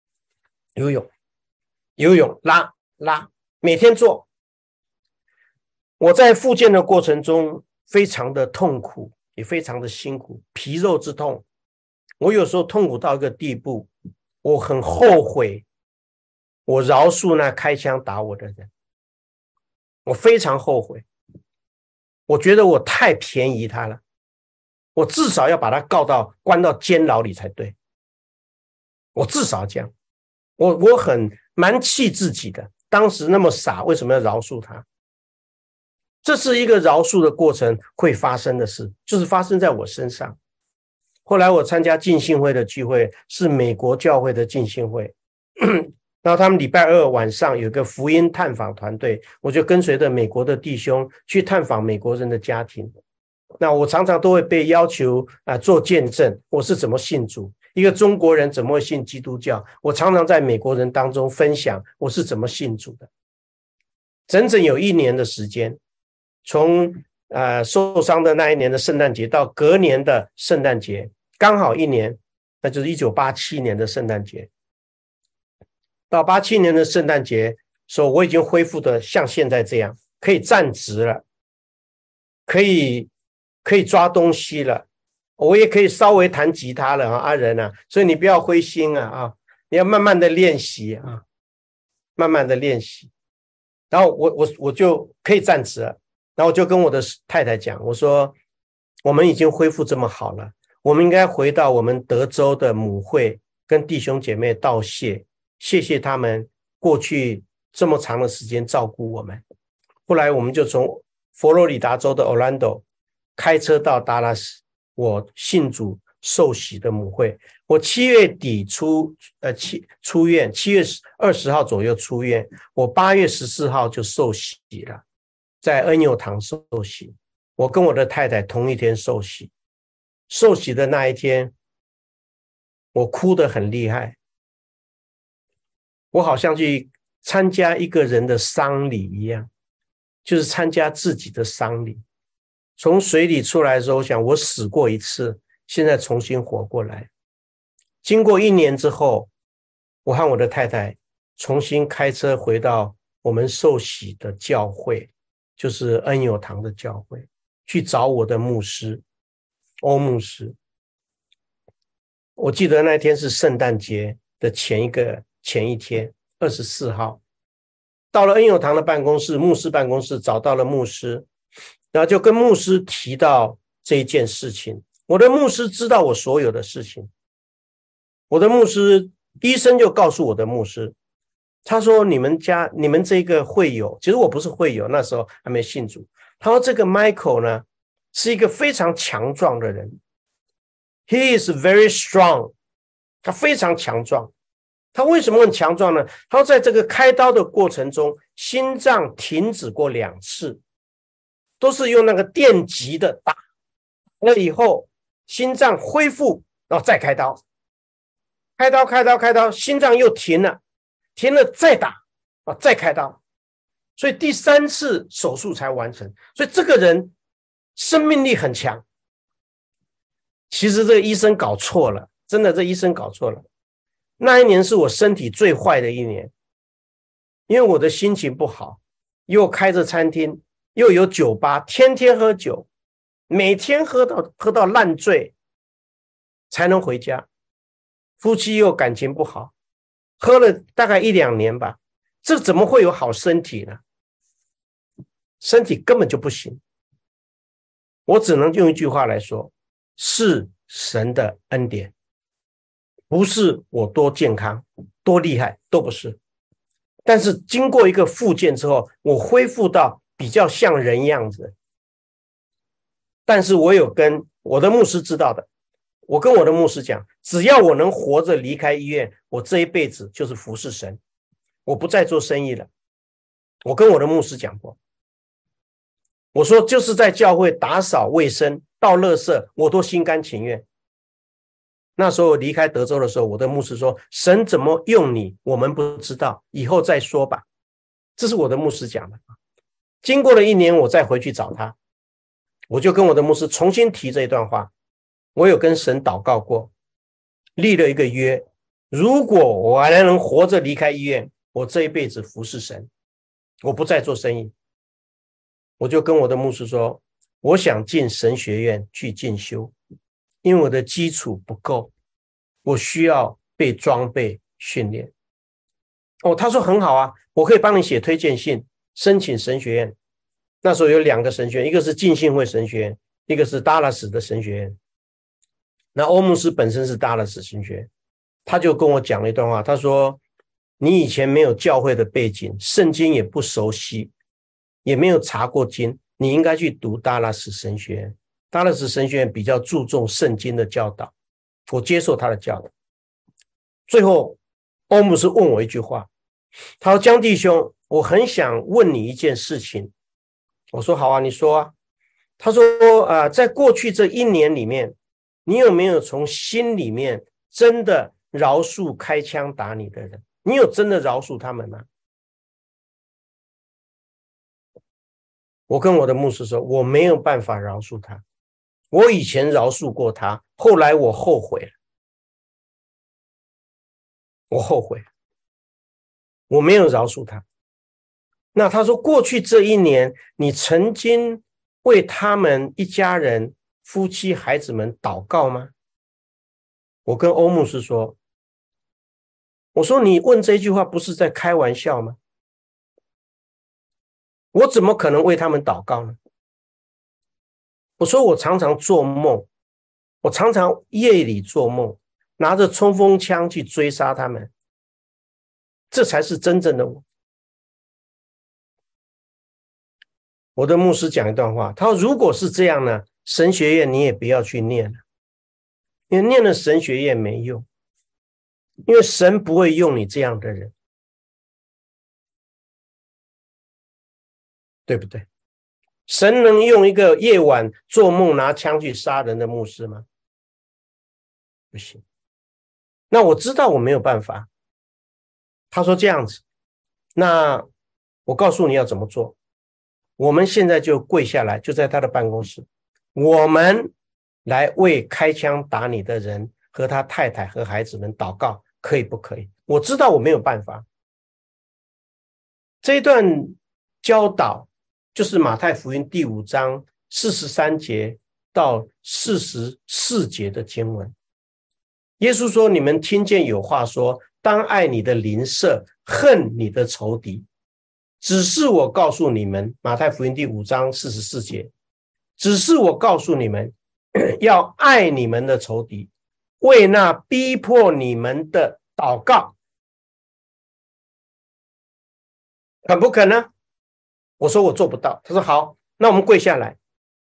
泳拉，每天做。我在复健的过程中非常的痛苦，也非常的辛苦，皮肉之痛。我有时候痛苦到一个地步，我很后悔我饶恕那开枪打我的人，我非常后悔。我觉得我太便宜他了，我至少要把他关到监牢里才对，我至少这样。我蛮气自己的，当时那么傻，为什么要饶恕他？这是一个饶恕的过程会发生的事，就是发生在我身上。后来我参加浸信会的聚会，是美国教会的浸信会，然后他们礼拜2晚上有一个福音探访团队，我就跟随着美国的弟兄去探访美国人的家庭。那我常常都会被要求做见证，我是怎么信主，一个中国人怎么会信基督教，我常常在美国人当中分享我是怎么信主的。整整有1年的时间，从受伤的那一年的圣诞节到隔年的圣诞节，刚好1年，那就是1987年的圣诞节。到87年的圣诞节时候，我已经恢复的像现在这样，可以站直了，可以抓东西了，我也可以稍微弹吉他了啊，阿仁啊，所以你不要灰心啊，你要慢慢的练习啊。 慢慢的练习。然后我就可以站直了，然后我就跟我的太太讲，我说我们已经恢复这么好了，我们应该回到我们德州的母会，跟弟兄姐妹道谢，谢谢他们过去这么长的时间照顾我们。后来我们就从佛罗里达州的 Orlando 开车到达拉斯，我信主受洗的母会。我7月底出院，7月20号左右出院，我8月14号就受洗了，在恩友堂受洗。我跟我的太太同一天受洗，受洗的那一天，我哭得很厉害，我好像去参加一个人的丧礼一样，就是参加自己的丧礼。从水里出来的时候，我想我死过一次，现在重新活过来。经过1年之后，我和我的太太重新开车回到我们受洗的教会，就是恩友堂的教会，去找我的牧师欧牧师。我记得那天是圣诞节的前一天24号，到了恩友堂的办公室，牧师办公室，找到了牧师，然后就跟牧师提到这一件事情。我的牧师知道我所有的事情，我的牧师医生就告诉我的牧师，他说你们这个会友，其实我不是会友，那时候还没信主。他说这个 Michael 呢是一个非常强壮的人， He is very strong， 他非常强壮。他为什么很强壮呢？他说在这个开刀的过程中，心脏停止过2次，都是用那个电极的打了以后，心脏恢复，然后再开刀，开刀，心脏又停了再打，再开刀，所以第3次手术才完成。所以这个人生命力很强。其实这个医生搞错了，真的，这医生搞错了。那一年是我身体最坏的一年，因为我的心情不好，又开着餐厅，又有酒吧，天天喝酒，每天喝到烂醉才能回家。夫妻又感情不好，喝了大概1-2年吧，这怎么会有好身体呢？身体根本就不行。我只能用一句话来说，是神的恩典，不是我多健康多厉害，都不是。但是经过一个复健之后，我恢复到比较像人样子。但是我有跟我的牧师知道的，我跟我的牧师讲，只要我能活着离开医院，我这一辈子就是服侍神，我不再做生意了。我跟我的牧师讲过，我说就是在教会打扫卫生倒垃圾，我都心甘情愿。那时候我离开德州的时候，我的牧师说，神怎么用你我们不知道，以后再说吧。这是我的牧师讲的。经过了1年，我再回去找他，我就跟我的牧师重新提这一段话。我有跟神祷告过，立了一个约，如果我还能活着离开医院，我这一辈子服侍神，我不再做生意。我就跟我的牧师说，我想进神学院去进修，因为我的基础不够，我需要被装备训练。他说很好啊，我可以帮你写推荐信，申请神学院。那时候有2个神学院，一个是浸信会神学院，一个是达拉斯的神学院。那欧牧师本身是达拉斯神学院，他就跟我讲了一段话，他说你以前没有教会的背景，圣经也不熟悉，也没有查过经，你应该去读达拉斯神学院。达拉斯神学院比较注重圣经的教导，我接受他的教导。最后欧牧师问我一句话，他说江弟兄，我很想问你一件事情。我说好啊，你说啊。他说在过去这1年里面，你有没有从心里面真的饶恕开枪打你的人？你有真的饶恕他们吗？我跟我的牧师说，我没有办法饶恕他。我以前饶恕过他，后来我后悔了，我没有饶恕他。那他说，过去这1年，你曾经为他们一家人、夫妻、孩子们祷告吗？我跟欧牧师说， 我说你问这句话不是在开玩笑吗？我怎么可能为他们祷告呢？我说我常常做梦，我常常夜里做梦，拿着冲锋枪去追杀他们，这才是真正的我。我的牧师讲一段话，他说如果是这样呢，神学院你也不要去念了，因为念了神学院没用，因为神不会用你这样的人，对不对？神能用一个夜晚做梦拿枪去杀人的牧师吗？不行。那我知道我没有办法。他说这样子，那我告诉你要怎么做。我们现在就跪下来，就在他的办公室，我们来为开枪打你的人和他太太和孩子们祷告，可以不可以？我知道我没有办法。这一段教导就是马太福音第5章43节到44节的经文。耶稣说，你们听见有话说，当爱你的邻舍，恨你的仇敌。只是我告诉你们，马太福音第5章44节，只是我告诉你们，要爱你们的仇敌，为那逼迫你们的祷告。肯不肯呢？我说我做不到。他说好，那我们跪下来。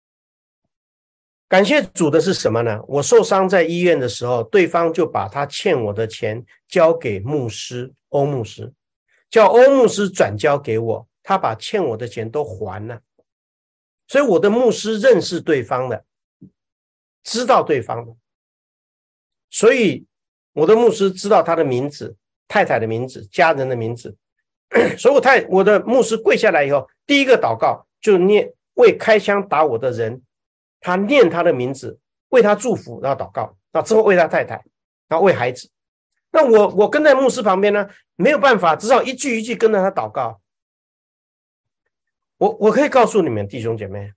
感谢主的是什么呢？我受伤在医院的时候，对方就把他欠我的钱交给牧师欧牧师，叫欧牧师转交给我，他把欠我的钱都还了。所以我的牧师认识对方的，知道对方的，所以我的牧师知道他的名字、太太的名字、家人的名字。所以我的牧师跪下来以后，第一个祷告就念为开枪打我的人，他念他的名字，为他祝福，然后祷告，然后之后为他太太，然后为孩子。那我跟在牧师旁边呢，没有办法，只好一句一句跟着他祷告。我可以告诉你们弟兄姐妹，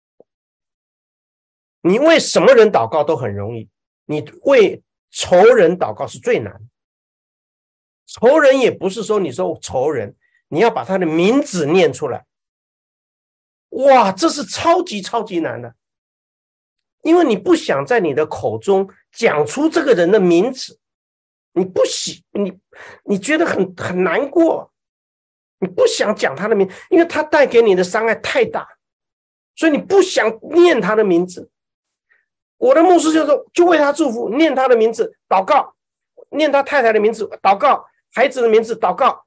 你为什么人祷告都很容易，你为仇人祷告是最难。仇人也不是说你说仇人，你要把他的名字念出来，哇，这是超级超级难的，因为你不想在你的口中讲出这个人的名字，你觉得很难过，你不想讲他的名字，因为他带给你的伤害太大，所以你不想念他的名字。我的牧师就说，就为他祝福，念他的名字祷告，念他太太的名字祷告，孩子的名字祷告，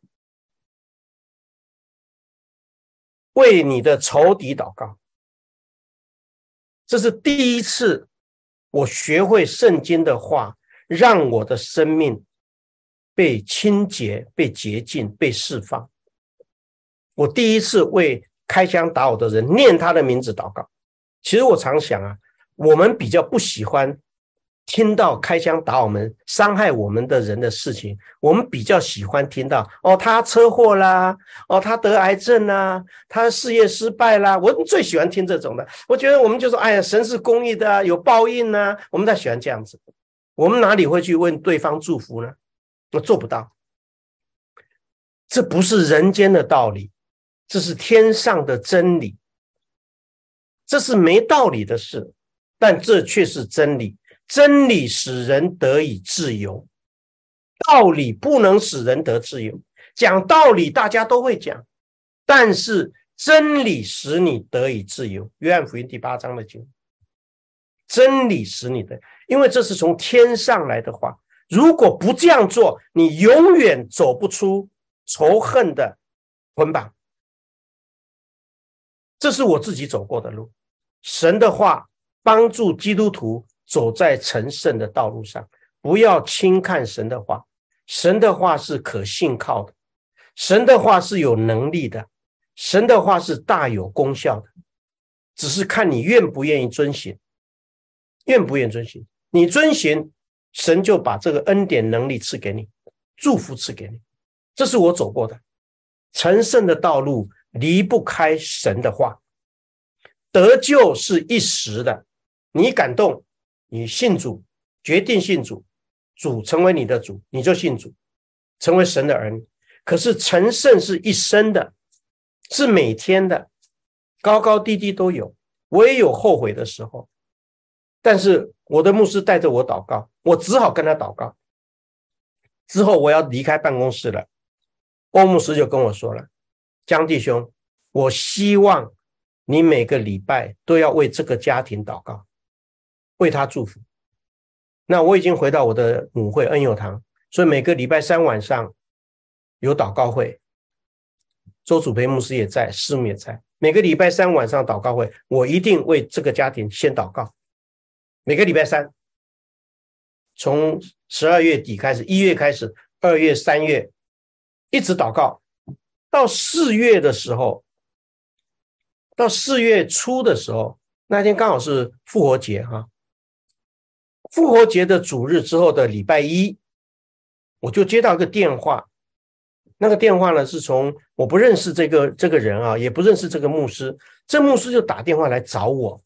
为你的仇敌祷告。这是第一次我学会圣经的话，让我的生命被清洁、被洁净、被释放。我第一次为开枪打我的人念他的名字祷告。其实我常想啊，我们比较不喜欢听到开枪打我们、伤害我们的人的事情，我们比较喜欢听到他车祸啦，他得癌症啦，他事业失败啦，我最喜欢听这种的。我觉得我们就说，哎呀，神是公义的啊，有报应啊，我们才喜欢这样子。我们哪里会去为对方祝福呢？我做不到。这不是人间的道理，这是天上的真理。这是没道理的事，但这却是真理。真理使人得以自由，道理不能使人得自由。讲道理大家都会讲，但是真理使你得以自由。约翰福音第8章的经，真理使你的，因为这是从天上来的话。如果不这样做，你永远走不出仇恨的捆绑。这是我自己走过的路。神的话帮助基督徒走在成圣的道路上，不要轻看神的话。神的话是可信靠的，神的话是有能力的，神的话是大有功效的，只是看你愿不愿意遵行。愿不愿意遵行，你遵行，神就把这个恩典能力赐给你，祝福赐给你。这是我走过的成圣的道路，离不开神的话。得救是一时的，你感动，你信主，决定信主，主成为你的主，你就信主。 成为神的儿女。可是成圣是一生的，是每天的，高高低低都有，我也有后悔的时候。但是我的牧师带着我祷告，我只好跟他祷告。之后我要离开办公室了，欧牧师就跟我说了，江弟兄，我希望你每个礼拜都要为这个家庭祷告，为他祝福。那我已经回到我的母会恩友堂，所以每个礼拜三晚上有祷告会，周祖培牧师也在，师母也在。每个礼拜三晚上祷告会，我一定为这个家庭先祷告。每个礼拜三，从12月底开始，1月开始，2月、3月，一直祷告，到4月的时候，到4月初的时候，那天刚好是复活节哈。复活节的主日之后的礼拜一，我就接到一个电话。那个电话呢，是从我不认识这个人啊，也不认识这个牧师，这牧师就打电话来找我，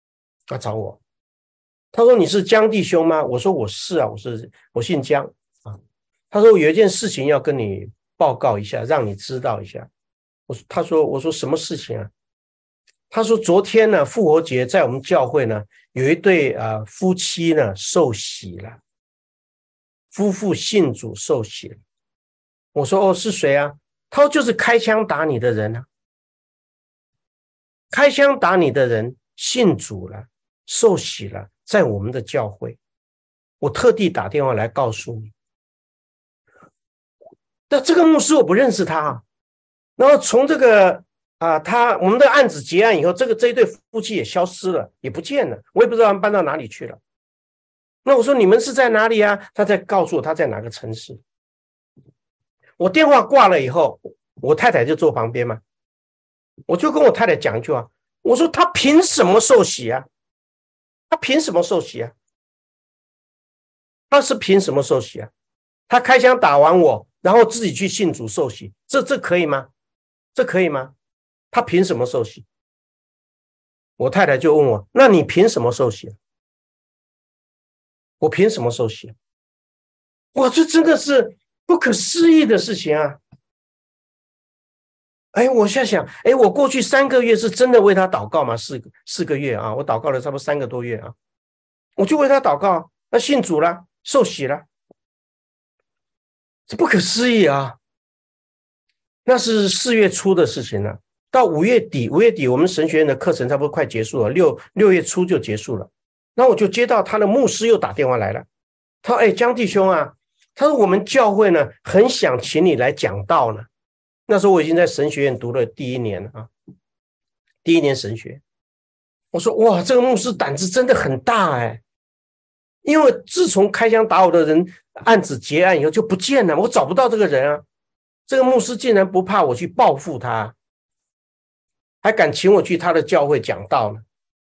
他说你是江弟兄吗？我说我是啊，我姓江啊。他说我有一件事情要跟你报告一下，让你知道一下。我说什么事情啊？他说昨天呢，复活节在我们教会呢，有一对夫妻呢受洗了，夫妇信主受洗了。我说哦，是谁啊？他说就是开枪打你的人啊，开枪打你的人信主了，受洗了，在我们的教会。我特地打电话来告诉你。那这个牧师我不认识他啊。然后从这个我们的案子结案以后，这一对夫妻也消失了，也不见了，我也不知道他们搬到哪里去了。那我说你们是在哪里啊？他在告诉我他在哪个城市。我电话挂了以后，我太太就坐旁边嘛，我就跟我太太讲一句话，我说他凭什么受洗啊？他凭什么受洗啊？他是凭什么受洗啊？他开枪打完我，然后自己去信主受洗，这可以吗？这可以吗？他凭什么受洗？我太太就问我，那你凭什么受洗？我凭什么受洗？哇，这真的是不可思议的事情啊！我现在想，我过去3个月是真的为他祷告吗？四个月啊，我祷告了差不多3个多月啊，我就为他祷告，那信主了，受洗了，这不可思议啊！那是4月初的事情了，到5月底我们神学院的课程差不多快结束了，6月初就结束了。那我就接到他的牧师又打电话来了，他说江弟兄啊，他说我们教会呢很想请你来讲道呢。那时候我已经在神学院读了第1年了啊，第1年神学。我说哇，这个牧师胆子真的很大因为自从开枪打我的人案子结案以后就不见了，我找不到这个人啊。这个牧师竟然不怕我去报复他，还敢请我去他的教会讲道呢。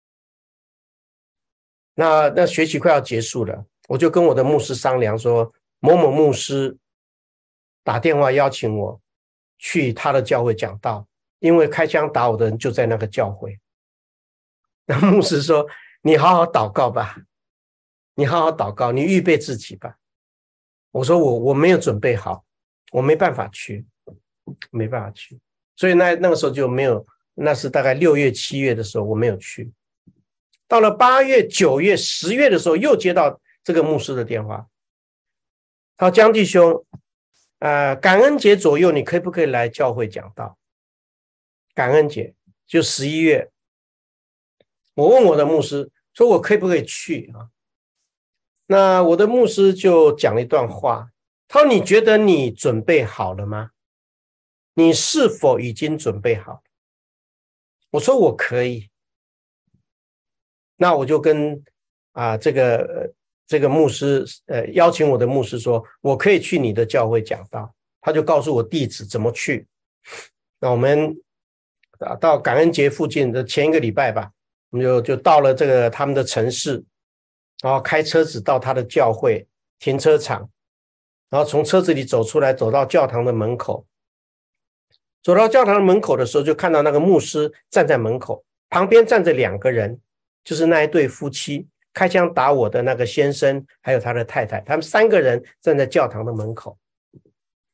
那学期快要结束了，我就跟我的牧师商量说，某某牧师打电话邀请我去他的教会讲道，因为开枪打我的人就在那个教会。那牧师说，你好好祷告吧，你好好祷告，你预备自己吧。我说我没有准备好，我没办法去。所以那个时候就没有，那是大概6月7月的时候我没有去。到了8月9月10月的时候又接到这个牧师的电话，他说江弟兄感恩节左右你可不可以来教会讲道？感恩节就11月，我问我的牧师说我可不可以去啊？那我的牧师就讲了一段话，他说你觉得你准备好了吗？你是否已经准备好？我说我可以。那我就跟这个牧师邀请我的牧师说，我可以去你的教会讲道。他就告诉我地址怎么去。那我们到感恩节附近的前1个礼拜吧，我们就到了这个他们的城市，然后开车子到他的教会停车场，然后从车子里走出来，走到教堂的门口。走到教堂的门口的时候，就看到那个牧师站在门口，旁边站着2个人，就是那一对夫妻，开枪打我的那个先生还有他的太太，他们3个人站在教堂的门口。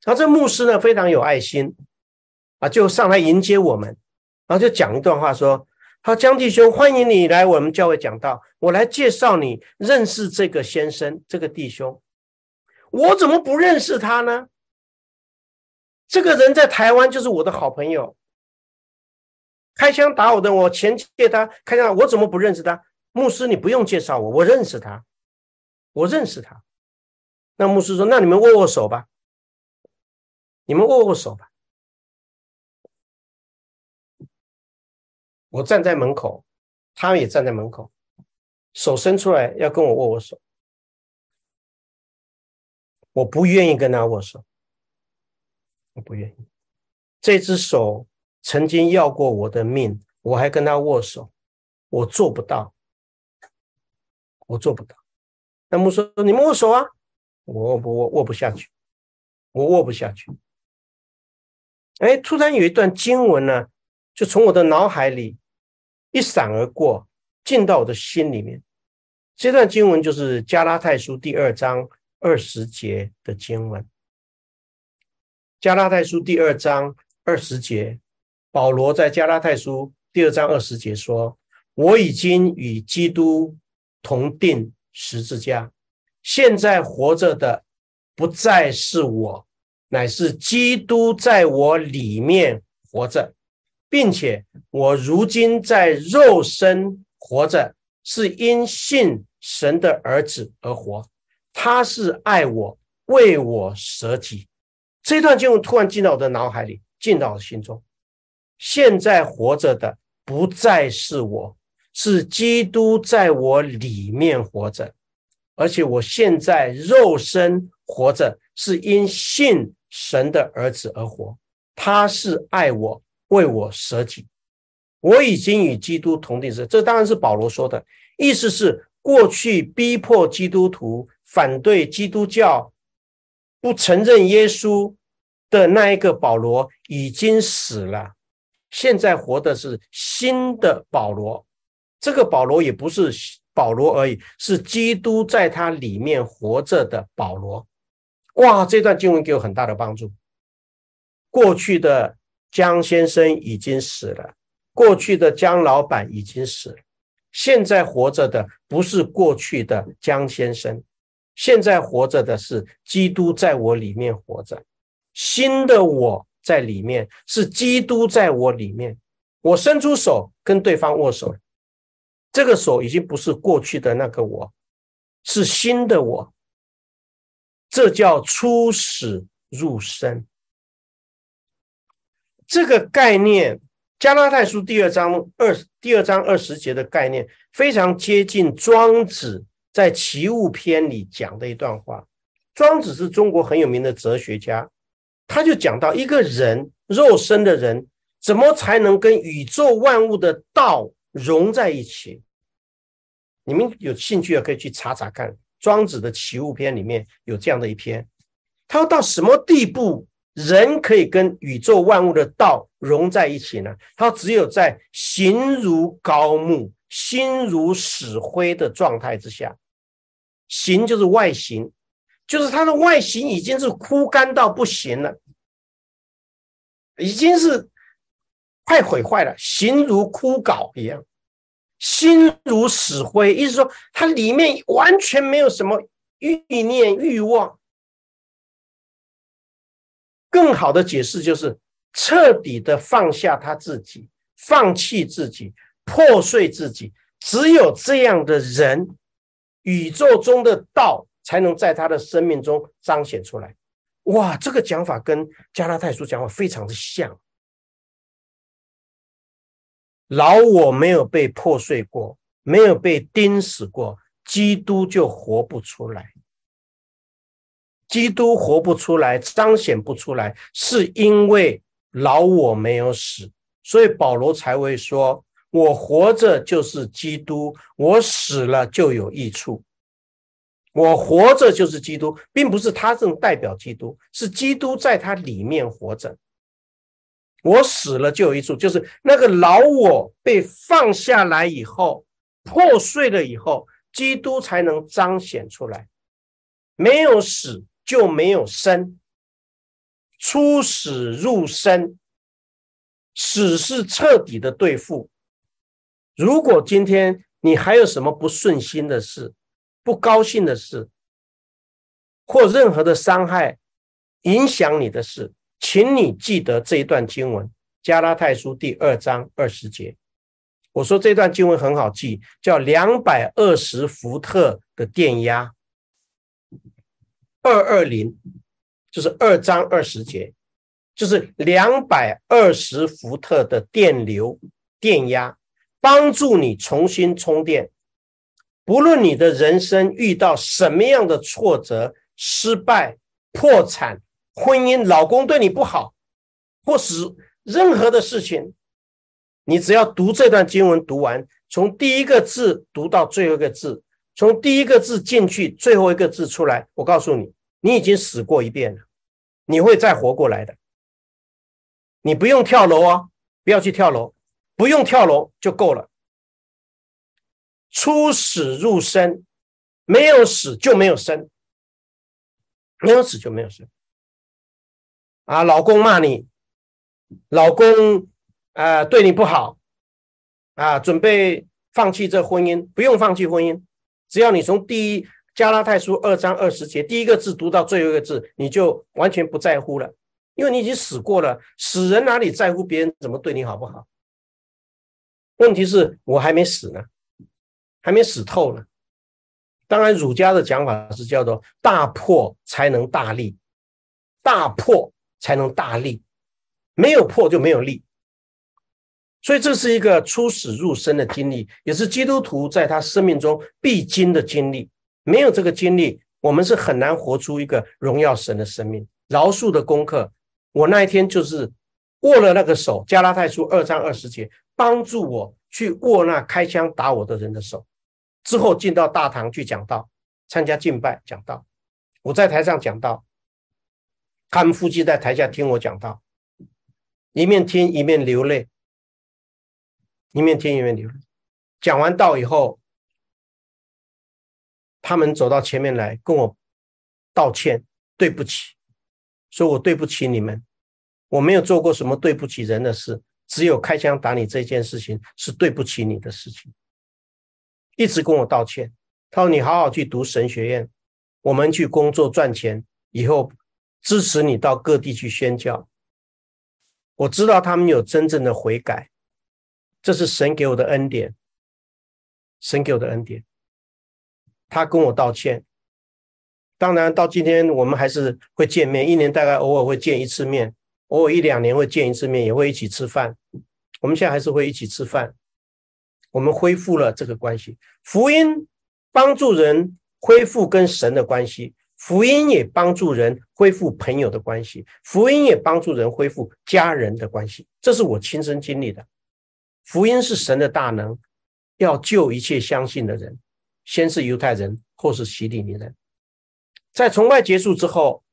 然后这牧师呢非常有爱心啊，就上来迎接我们，然后就讲一段话说：好，江弟兄，欢迎你来我们教会讲道，我来介绍你认识这个先生，这个弟兄。我怎么不认识他呢？这个人在台湾就是我的好朋友，开枪打我的，我钱借他，开枪打我怎么不认识他？牧师，你不用介绍我，我认识他，我认识他。那牧师说：那你们握握手吧，你们握握手吧。我站在门口，他们也站在门口，手伸出来要跟我握握手，我不愿意跟他握手，我不愿意。这只手曾经要过我的命，我还跟他握手，我做不到，我做不到。那牧师说：你们握手啊，我握不下去，我握不下去。哎，突然有一段经文呢，就从我的脑海里一闪而过，进到我的心里面。这段经文就是加拉太书第2章20节的经文。加拉太书第2章20节，保罗在加拉太书第2章20节说：我已经与基督同定十字架，现在活着的不再是我，乃是基督在我里面活着，并且我如今在肉身活着，是因信神的儿子而活，他是爱我，为我舍己。这段经文突然进到我的脑海里，进到我心中。现在活着的不再是我，是基督在我里面活着，而且我现在肉身活着，是因信神的儿子而活，他是爱我，为我舍己。我已经与基督同定十字架，这当然是保罗说的，意思是过去逼迫基督徒、反对基督教、不承认耶稣的那一个保罗已经死了，现在活的是新的保罗。这个保罗也不是保罗而已，是基督在他里面活着的保罗。哇，这段经文给我很大的帮助。过去的江先生已经死了，过去的江老板已经死了，现在活着的不是过去的江先生，现在活着的是基督在我里面活着，新的我在里面，是基督在我里面。我伸出手跟对方握手，这个手已经不是过去的那个我，是新的我，这叫出死入生。这个概念，加拉太书第二章20节的概念非常接近庄子在齐物篇里讲的一段话。庄子是中国很有名的哲学家，他就讲到一个人，肉身的人怎么才能跟宇宙万物的道融在一起。你们有兴趣可以去查查看，庄子的齐物篇里面有这样的一篇，他要到什么地步人可以跟宇宙万物的道融在一起呢？他只有在形如膏木，心如死灰的状态之下。形就是外形，就是他的外形已经是枯干到不行了，已经是快毁坏了，形如枯槁一样，心如死灰，意思说他里面完全没有什么欲念欲望。更好的解释就是彻底的放下他自己，放弃自己，破碎自己。只有这样的人，宇宙中的道才能在他的生命中彰显出来。哇，这个讲法跟加拉太书讲法非常的像。老我没有被破碎过，没有被钉死过，基督就活不出来。基督活不出来，彰显不出来，是因为老我没有死。所以保罗才会说，我活着就是基督，我死了就有益处。我活着就是基督，并不是他正代表基督，是基督在他里面活着。我死了就有益处，就是那个老我被放下来以后，破碎了以后，基督才能彰显出来。没有死就没有生， 出死入生，死是彻底的对付。如果今天你还有什么不顺心的事、不高兴的事，或任何的伤害影响你的事，请你记得这一段经文，加拉太书第2章20节。我说这段经文很好记，叫220伏特的电压，220就是2章20节，就是220伏特的电流电压，帮助你重新充电。不论你的人生遇到什么样的挫折、失败、破产、婚姻、老公对你不好，或是任何的事情，你只要读这段经文读完，从第一个字读到最后一个字，从第一个字进去，最后一个字出来，我告诉你，你已经死过一遍了，你会再活过来的。你不用跳楼哦，不要去跳楼，不用跳楼就够了。出死入生，没有死就没有生，没有死就没有生。老公骂你，老公对你不好准备放弃这婚姻，不用放弃婚姻，只要你从加拉太书2章20节第一个字读到最后一个字，你就完全不在乎了，因为你已经死过了，死人哪里在乎别人怎么对你好不好？问题是我还没死呢，还没死透呢。当然儒家的讲法是叫做大破才能大立，大破才能大立，没有破就没有立。所以这是一个出死入生的经历，也是基督徒在他生命中必经的经历。没有这个经历，我们是很难活出一个荣耀神的生命。饶恕的功课，我那一天就是握了那个手，加拉太书2章20节，帮助我去握那开枪打我的人的手。之后进到大堂去讲道，参加敬拜讲道，我在台上讲道，他们夫妻在台下听我讲道，一面听一面流泪，一面听一面流泪。讲完道以后，他们走到前面来跟我道歉，对不起，说我对不起你们，我没有做过什么对不起人的事，只有开枪打你这件事情是对不起你的事情。一直跟我道歉，他说你好好去读神学院，我们去工作赚钱，以后支持你到各地去宣教。我知道他们有真正的悔改，这是神给我的恩典，神给我的恩典。他跟我道歉，当然到今天我们还是会见面，一年大概偶尔会见一次面，偶尔1-2年会见一次面，也会一起吃饭。我们现在还是会一起吃饭，我们恢复了这个关系。福音帮助人恢复跟神的关系，福音也帮助人恢复朋友的关系，福音也帮助人恢复家人的关系，这是我亲身经历的。福音是神的大能，要救一切相信的人，先是犹太人，后是希利尼人。在崇拜结束之后，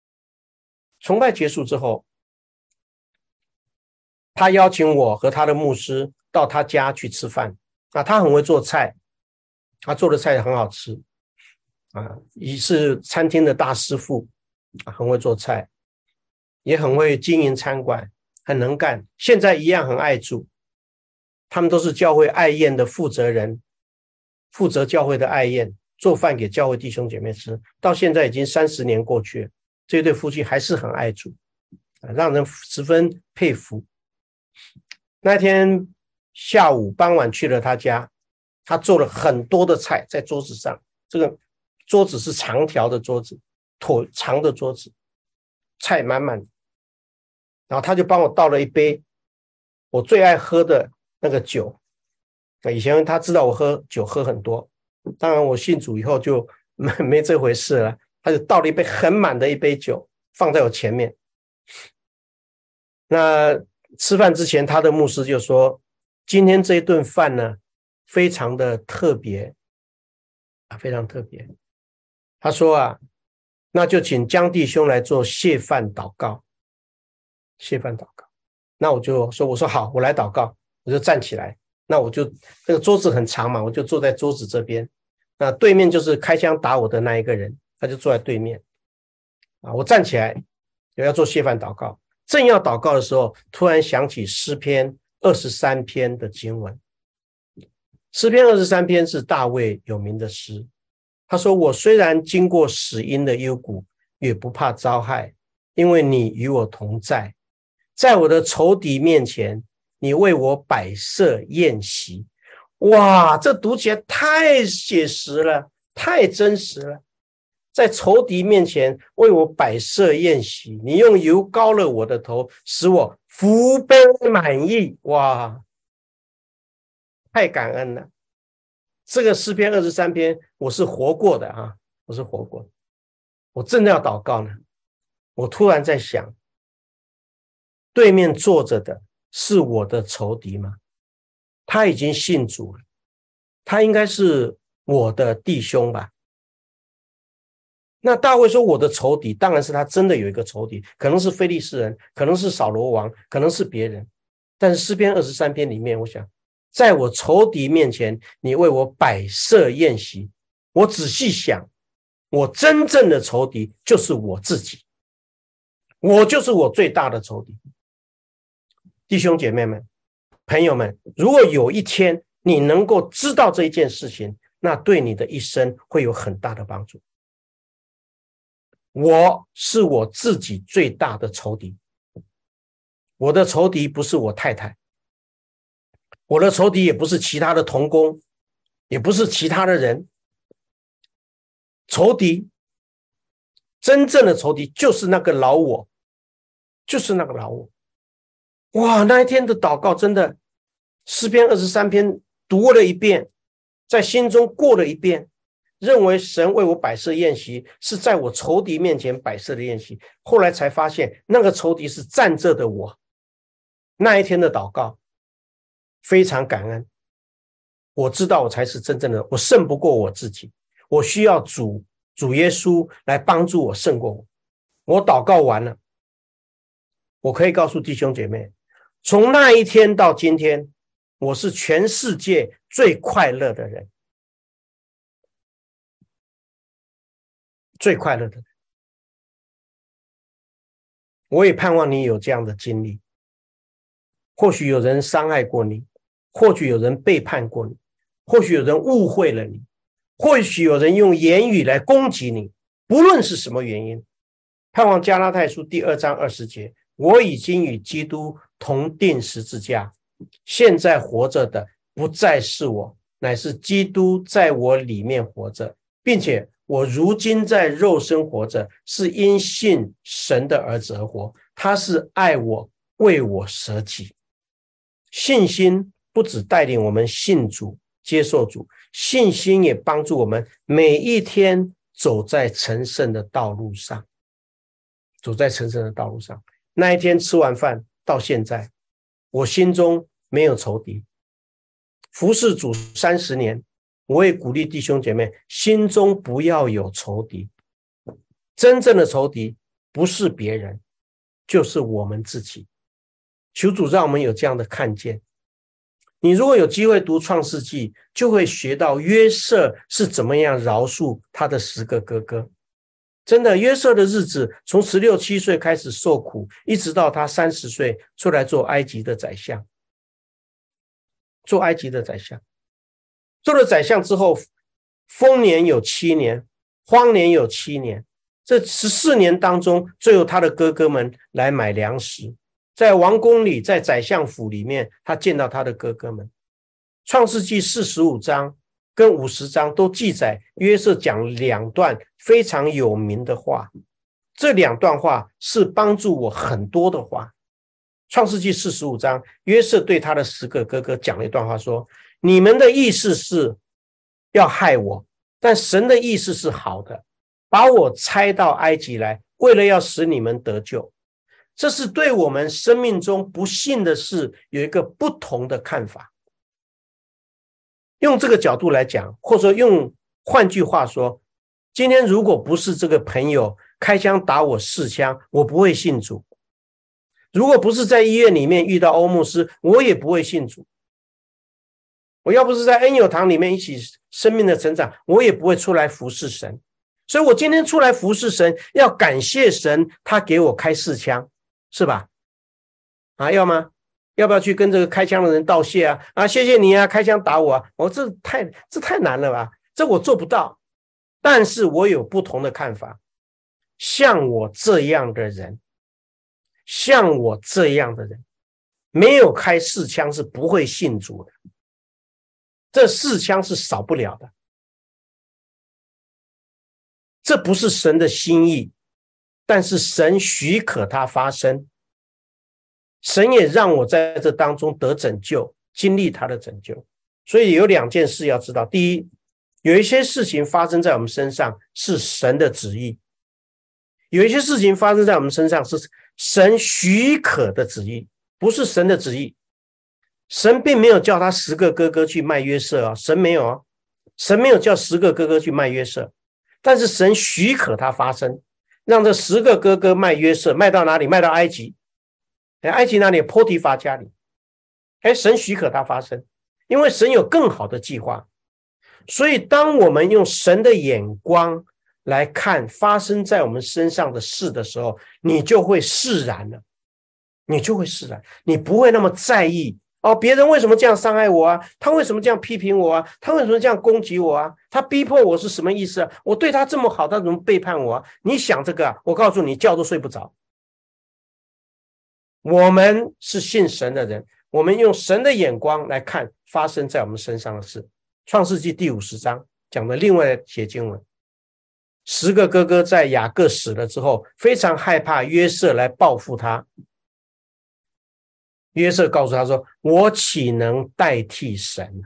他邀请我和他的牧师到他家去吃饭他很会做菜，他做的菜很好吃也是餐厅的大师傅很会做菜，也很会经营餐馆，很能干，现在一样很爱主。他们都是教会爱宴的负责人，负责教会的爱宴，做饭给教会弟兄姐妹吃，到现在已经30年过去了，这对夫妻还是很爱主让人十分佩服。那天下午傍晚去了他家，他做了很多的菜在桌子上，这个桌子是长条的桌子，长的桌子，菜满满的。然后他就帮我倒了一杯我最爱喝的那个酒，以前他知道我喝酒喝很多，当然我信主以后就没这回事了，他就倒了一杯很满的一杯酒放在我前面。那吃饭之前他的牧师就说，今天这一顿饭呢非常的特别非常特别。他说那就请江弟兄来做谢饭祷告。谢饭祷告，那我说好，我来祷告，我就站起来，那我就那个桌子很长嘛，我就坐在桌子这边，那对面就是开枪打我的那一个人，他就坐在对面我站起来要做谢饭祷告。正要祷告的时候，突然想起诗篇23篇的经文。诗篇23篇是大卫有名的诗，他说：我虽然经过死荫的幽谷，也不怕遭害，因为你与我同在。在我的仇敌面前，你为我摆设宴席。哇，这读起来太写实了，太真实了。在仇敌面前为我摆设宴席，你用油膏了我的头，使我福杯满溢。哇，太感恩了。这个诗篇23篇我是活过的啊，我是活过的。我正要祷告呢，我突然在想，对面坐着的是我的仇敌吗？他已经信主了，他应该是我的弟兄吧。那大卫说我的仇敌，当然是他真的有一个仇敌，可能是非利士人，可能是扫罗王，可能是别人。但是诗篇23篇里面，我想在我仇敌面前，你为我摆设宴席。我仔细想，我真正的仇敌就是我自己，我就是我最大的仇敌。弟兄姐妹们，朋友们，如果有一天你能够知道这一件事情，那对你的一生会有很大的帮助。我是我自己最大的仇敌，我的仇敌不是我太太，我的仇敌也不是其他的同工，也不是其他的人。仇敌，真正的仇敌就是那个老我，就是那个老我。哇，那一天的祷告真的，诗篇23篇读了一遍，在心中过了一遍，认为神为我摆设宴席，是在我仇敌面前摆设的宴席。后来才发现，那个仇敌是站着的我。那一天的祷告，非常感恩。我知道我才是真正的，我胜不过我自己，我需要主耶稣来帮助我胜过我。我祷告完了，我可以告诉弟兄姐妹，从那一天到今天，我是全世界最快乐的人，最快乐的人。我也盼望你有这样的经历。或许有人伤害过你，或许有人背叛过你，或许有人误会了你，或许有人用言语来攻击你，不论是什么原因，盼望加拉太书第2章20节，我已经与基督同钉十字架，现在活着的不再是我，乃是基督在我里面活着，并且我如今在肉身活着，是因信神的儿子而活，他是爱我，为我舍己。信心不只带领我们信主接受主，信心也帮助我们每一天走在成圣的道路上，走在成圣的道路上。那一天吃完饭到现在，我心中没有仇敌。服侍主30年，我也鼓励弟兄姐妹心中不要有仇敌。真正的仇敌不是别人，就是我们自己。求主让我们有这样的看见。你如果有机会读创世纪，就会学到约瑟是怎么样饶恕他的10个哥哥。真的，约瑟的日子从16、17岁开始受苦，一直到他30岁出来做埃及的宰相。做埃及的宰相，做了宰相之后，丰年有7年，荒年有7年。这14年当中，最后他的哥哥们来买粮食。在王宫里，在宰相府里面，他见到他的哥哥们。创世纪45章跟50章都记载约瑟讲2段非常有名的话，这2段话是帮助我很多的话。创世纪45章，约瑟对他的10个哥哥讲了一段话，说：你们的意思是要害我，但神的意思是好的，把我差到埃及来，为了要使你们得救。这是对我们生命中不幸的事有一个不同的看法。用这个角度来讲，或者换句话说，今天如果不是这个朋友开枪打我4枪，我不会信主。如果不是在医院里面遇到欧牧师，我也不会信主。我要不是在恩友堂里面一起生命的成长，我也不会出来服侍神。 所以我今天出来服侍神，要感谢神，他给我开4枪，是吧？要吗？要不要去跟这个开枪的人道谢啊？谢谢你啊，开枪打我啊！这太难了吧？这我做不到。但是我有不同的看法。像我这样的人，没有开4枪是不会信主的。这4枪是少不了的。这不是神的心意，但是神许可它发生。神也让我在这当中得拯救，经历他的拯救。所以有2件事要知道。第一，有一些事情发生在我们身上是神的旨意，有一些事情发生在我们身上是神许可的旨意，不是神的旨意。神并没有叫他10个哥哥去卖约瑟啊，神没有啊，神没有叫10个哥哥去卖约瑟，但是神许可他发生，让这10个哥哥卖约瑟，卖到哪里？卖到埃及。埃及哪里？波提乏家里。神许可他发生，因为神有更好的计划。所以当我们用神的眼光来看发生在我们身上的事的时候，你就会释然了，你不会那么在意别人为什么这样伤害我啊？他为什么这样批评我啊？他为什么这样攻击我啊？他逼迫我是什么意思啊？我对他这么好，他怎么背叛我啊？你想这个我告诉你，觉都睡不着。我们是信神的人，我们用神的眼光来看发生在我们身上的事。创世纪第50章讲的另外一节经文，10个哥哥在雅各死了之后，非常害怕约瑟来报复他。约瑟告诉他说，我岂能代替神？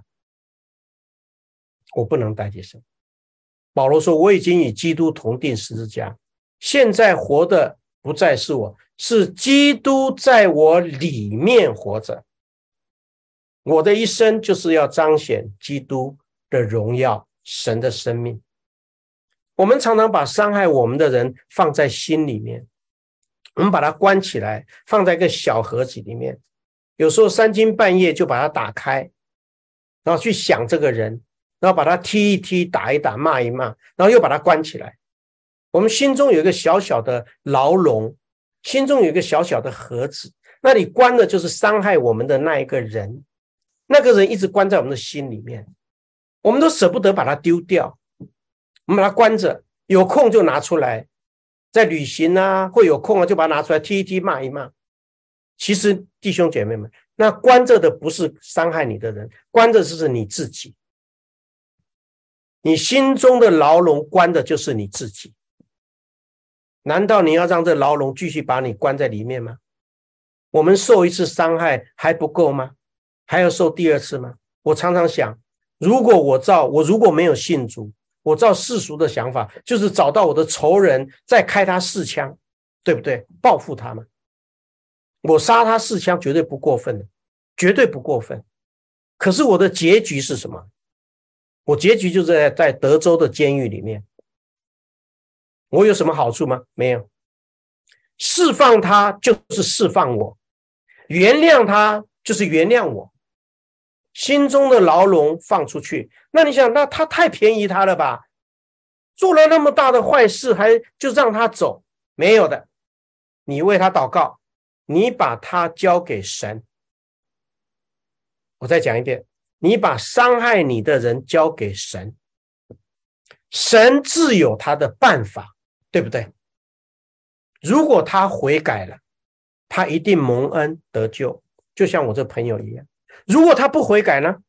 我不能代替神。保罗说，我已经与基督同定十字架，现在活的不再是我，是基督在我里面活着。我的一生就是要彰显基督的荣耀，神的生命。我们常常把伤害我们的人放在心里面，我们把它关起来，放在一个小盒子里面，有时候3更半夜就把它打开，然后去想这个人，然后把它踢一踢，打一打，骂一骂，然后又把它关起来。我们心中有一个小小的牢笼，心中有一个小小的盒子，那里关的就是伤害我们的那一个人，那个人一直关在我们的心里面，我们都舍不得把它丢掉，我们把它关着，有空就拿出来，在旅行啊，或有空就把它拿出来踢一踢，骂一骂。其实弟兄姐妹们，那关着的不是伤害你的人，关着是你自己。你心中的牢笼关的就是你自己。难道你要让这牢笼继续把你关在里面吗？我们受一次伤害还不够吗？还要受第2次吗？我常常想，如果我如果没有信主，我照世俗的想法，就是找到我的仇人，再开他4枪，对不对？报复他们。我杀他4枪绝对不过分的，绝对不过分。可是我的结局是什么？我结局就是在德州的监狱里面。我有什么好处吗？没有。释放他就是释放我，原谅他就是原谅我。心中的牢笼放出去，那你想，那他太便宜他了吧？做了那么大的坏事，还就让他走？没有的。你为他祷告，你把他交给神。我再讲一遍，你把伤害你的人交给神，神自有他的办法，对不对？如果他悔改了，他一定蒙恩得救，就像我这朋友一样。如果他不悔改呢？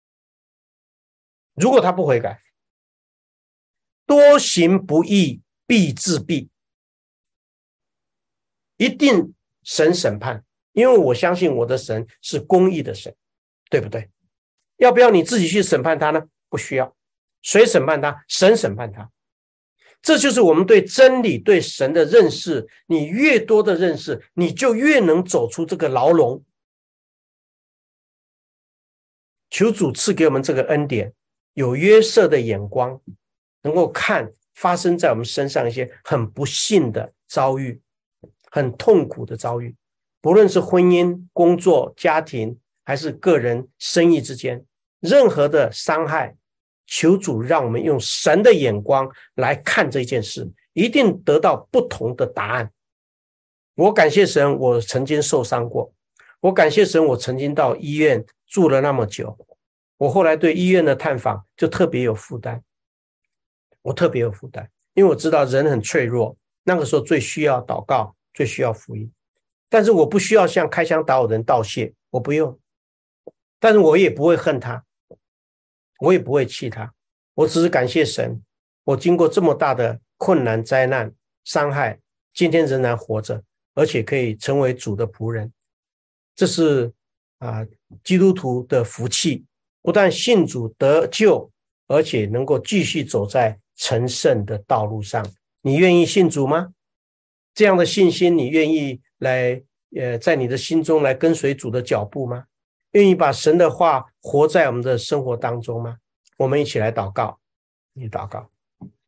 如果他不悔改，多行不义必自毙，一定神审判，因为我相信我的神是公义的神，对不对？要不要你自己去审判他呢？不需要。谁审判他？神审判他。这就是我们对真理对神的认识，你越多的认识，你就越能走出这个牢笼。求主赐给我们这个恩典，有约瑟的眼光，能够看发生在我们身上一些很不幸的遭遇，很痛苦的遭遇，不论是婚姻、工作、家庭，还是个人生意之间，任何的伤害， 求主让我们用神的眼光来看这件事，一定得到不同的答案。我感谢神，我曾经受伤过，我感谢神，我曾经到医院住了那么久，我后来对医院的探访就特别有负担，我特别有负担，因为我知道人很脆弱，那个时候最需要祷告，最需要福音。但是我不需要向开枪打我的人道谢，我不用，但是我也不会恨他，我也不会气他，我只是感谢神，我经过这么大的困难、灾难、伤害，今天仍然活着，而且可以成为主的仆人。这是基督徒的福气，不但信主得救，而且能够继续走在成圣的道路上。你愿意信主吗？这样的信心，你愿意来在你的心中来跟随主的脚步吗？愿意把神的话活在我们的生活当中吗？我们一起来祷告，一起祷告。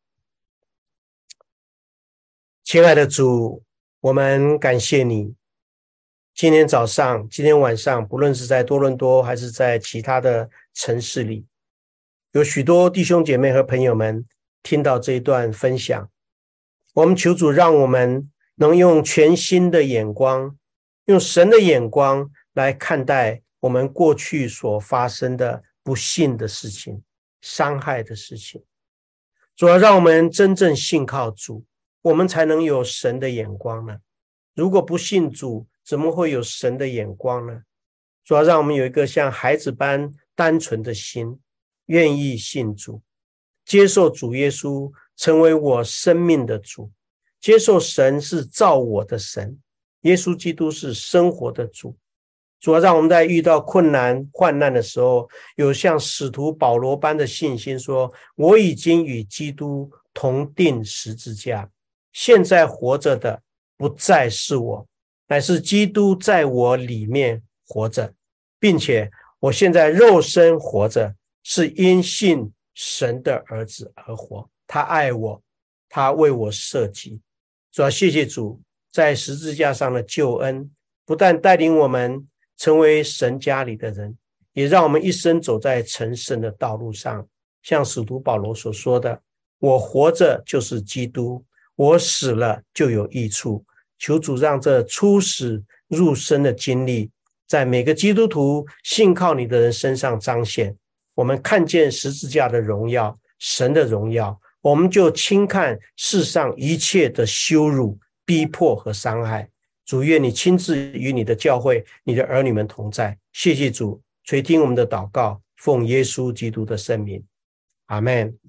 亲爱的主，我们感谢你，今天早上、今天晚上，不论是在多伦多还是在其他的城市里，有许多弟兄姐妹和朋友们听到这一段分享。我们求主让我们能用全新的眼光，用神的眼光来看待我们过去所发生的不幸的事情、伤害的事情。主要让我们真正信靠主，我们才能有神的眼光呢。如果不信主，怎么会有神的眼光呢？主要让我们有一个像孩子般单纯的心，愿意信主，接受主耶稣成为我生命的主，接受神是造我的神，耶稣基督是生活的主。主要让我们在遇到困难患难的时候，有像使徒保罗般的信心，说我已经与基督同钉十字架，现在活着的不再是我，乃是基督在我里面活着，并且我现在肉身活着，是因信神的儿子而活。他爱我，他为我舍己。主要谢谢主在十字架上的救恩，不但带领我们成为神家里的人，也让我们一生走在成圣的道路上。像使徒保罗所说的，我活着就是基督，我死了就有益处。求主让这出死入生的经历在每个基督徒信靠你的人身上彰显。我们看见十字架的荣耀，神的荣耀，我们就轻看世上一切的羞辱、逼迫和伤害。主，愿你亲自与你的教会、你的儿女们同在。谢谢主垂听我们的祷告，奉耶稣基督的圣名，阿们。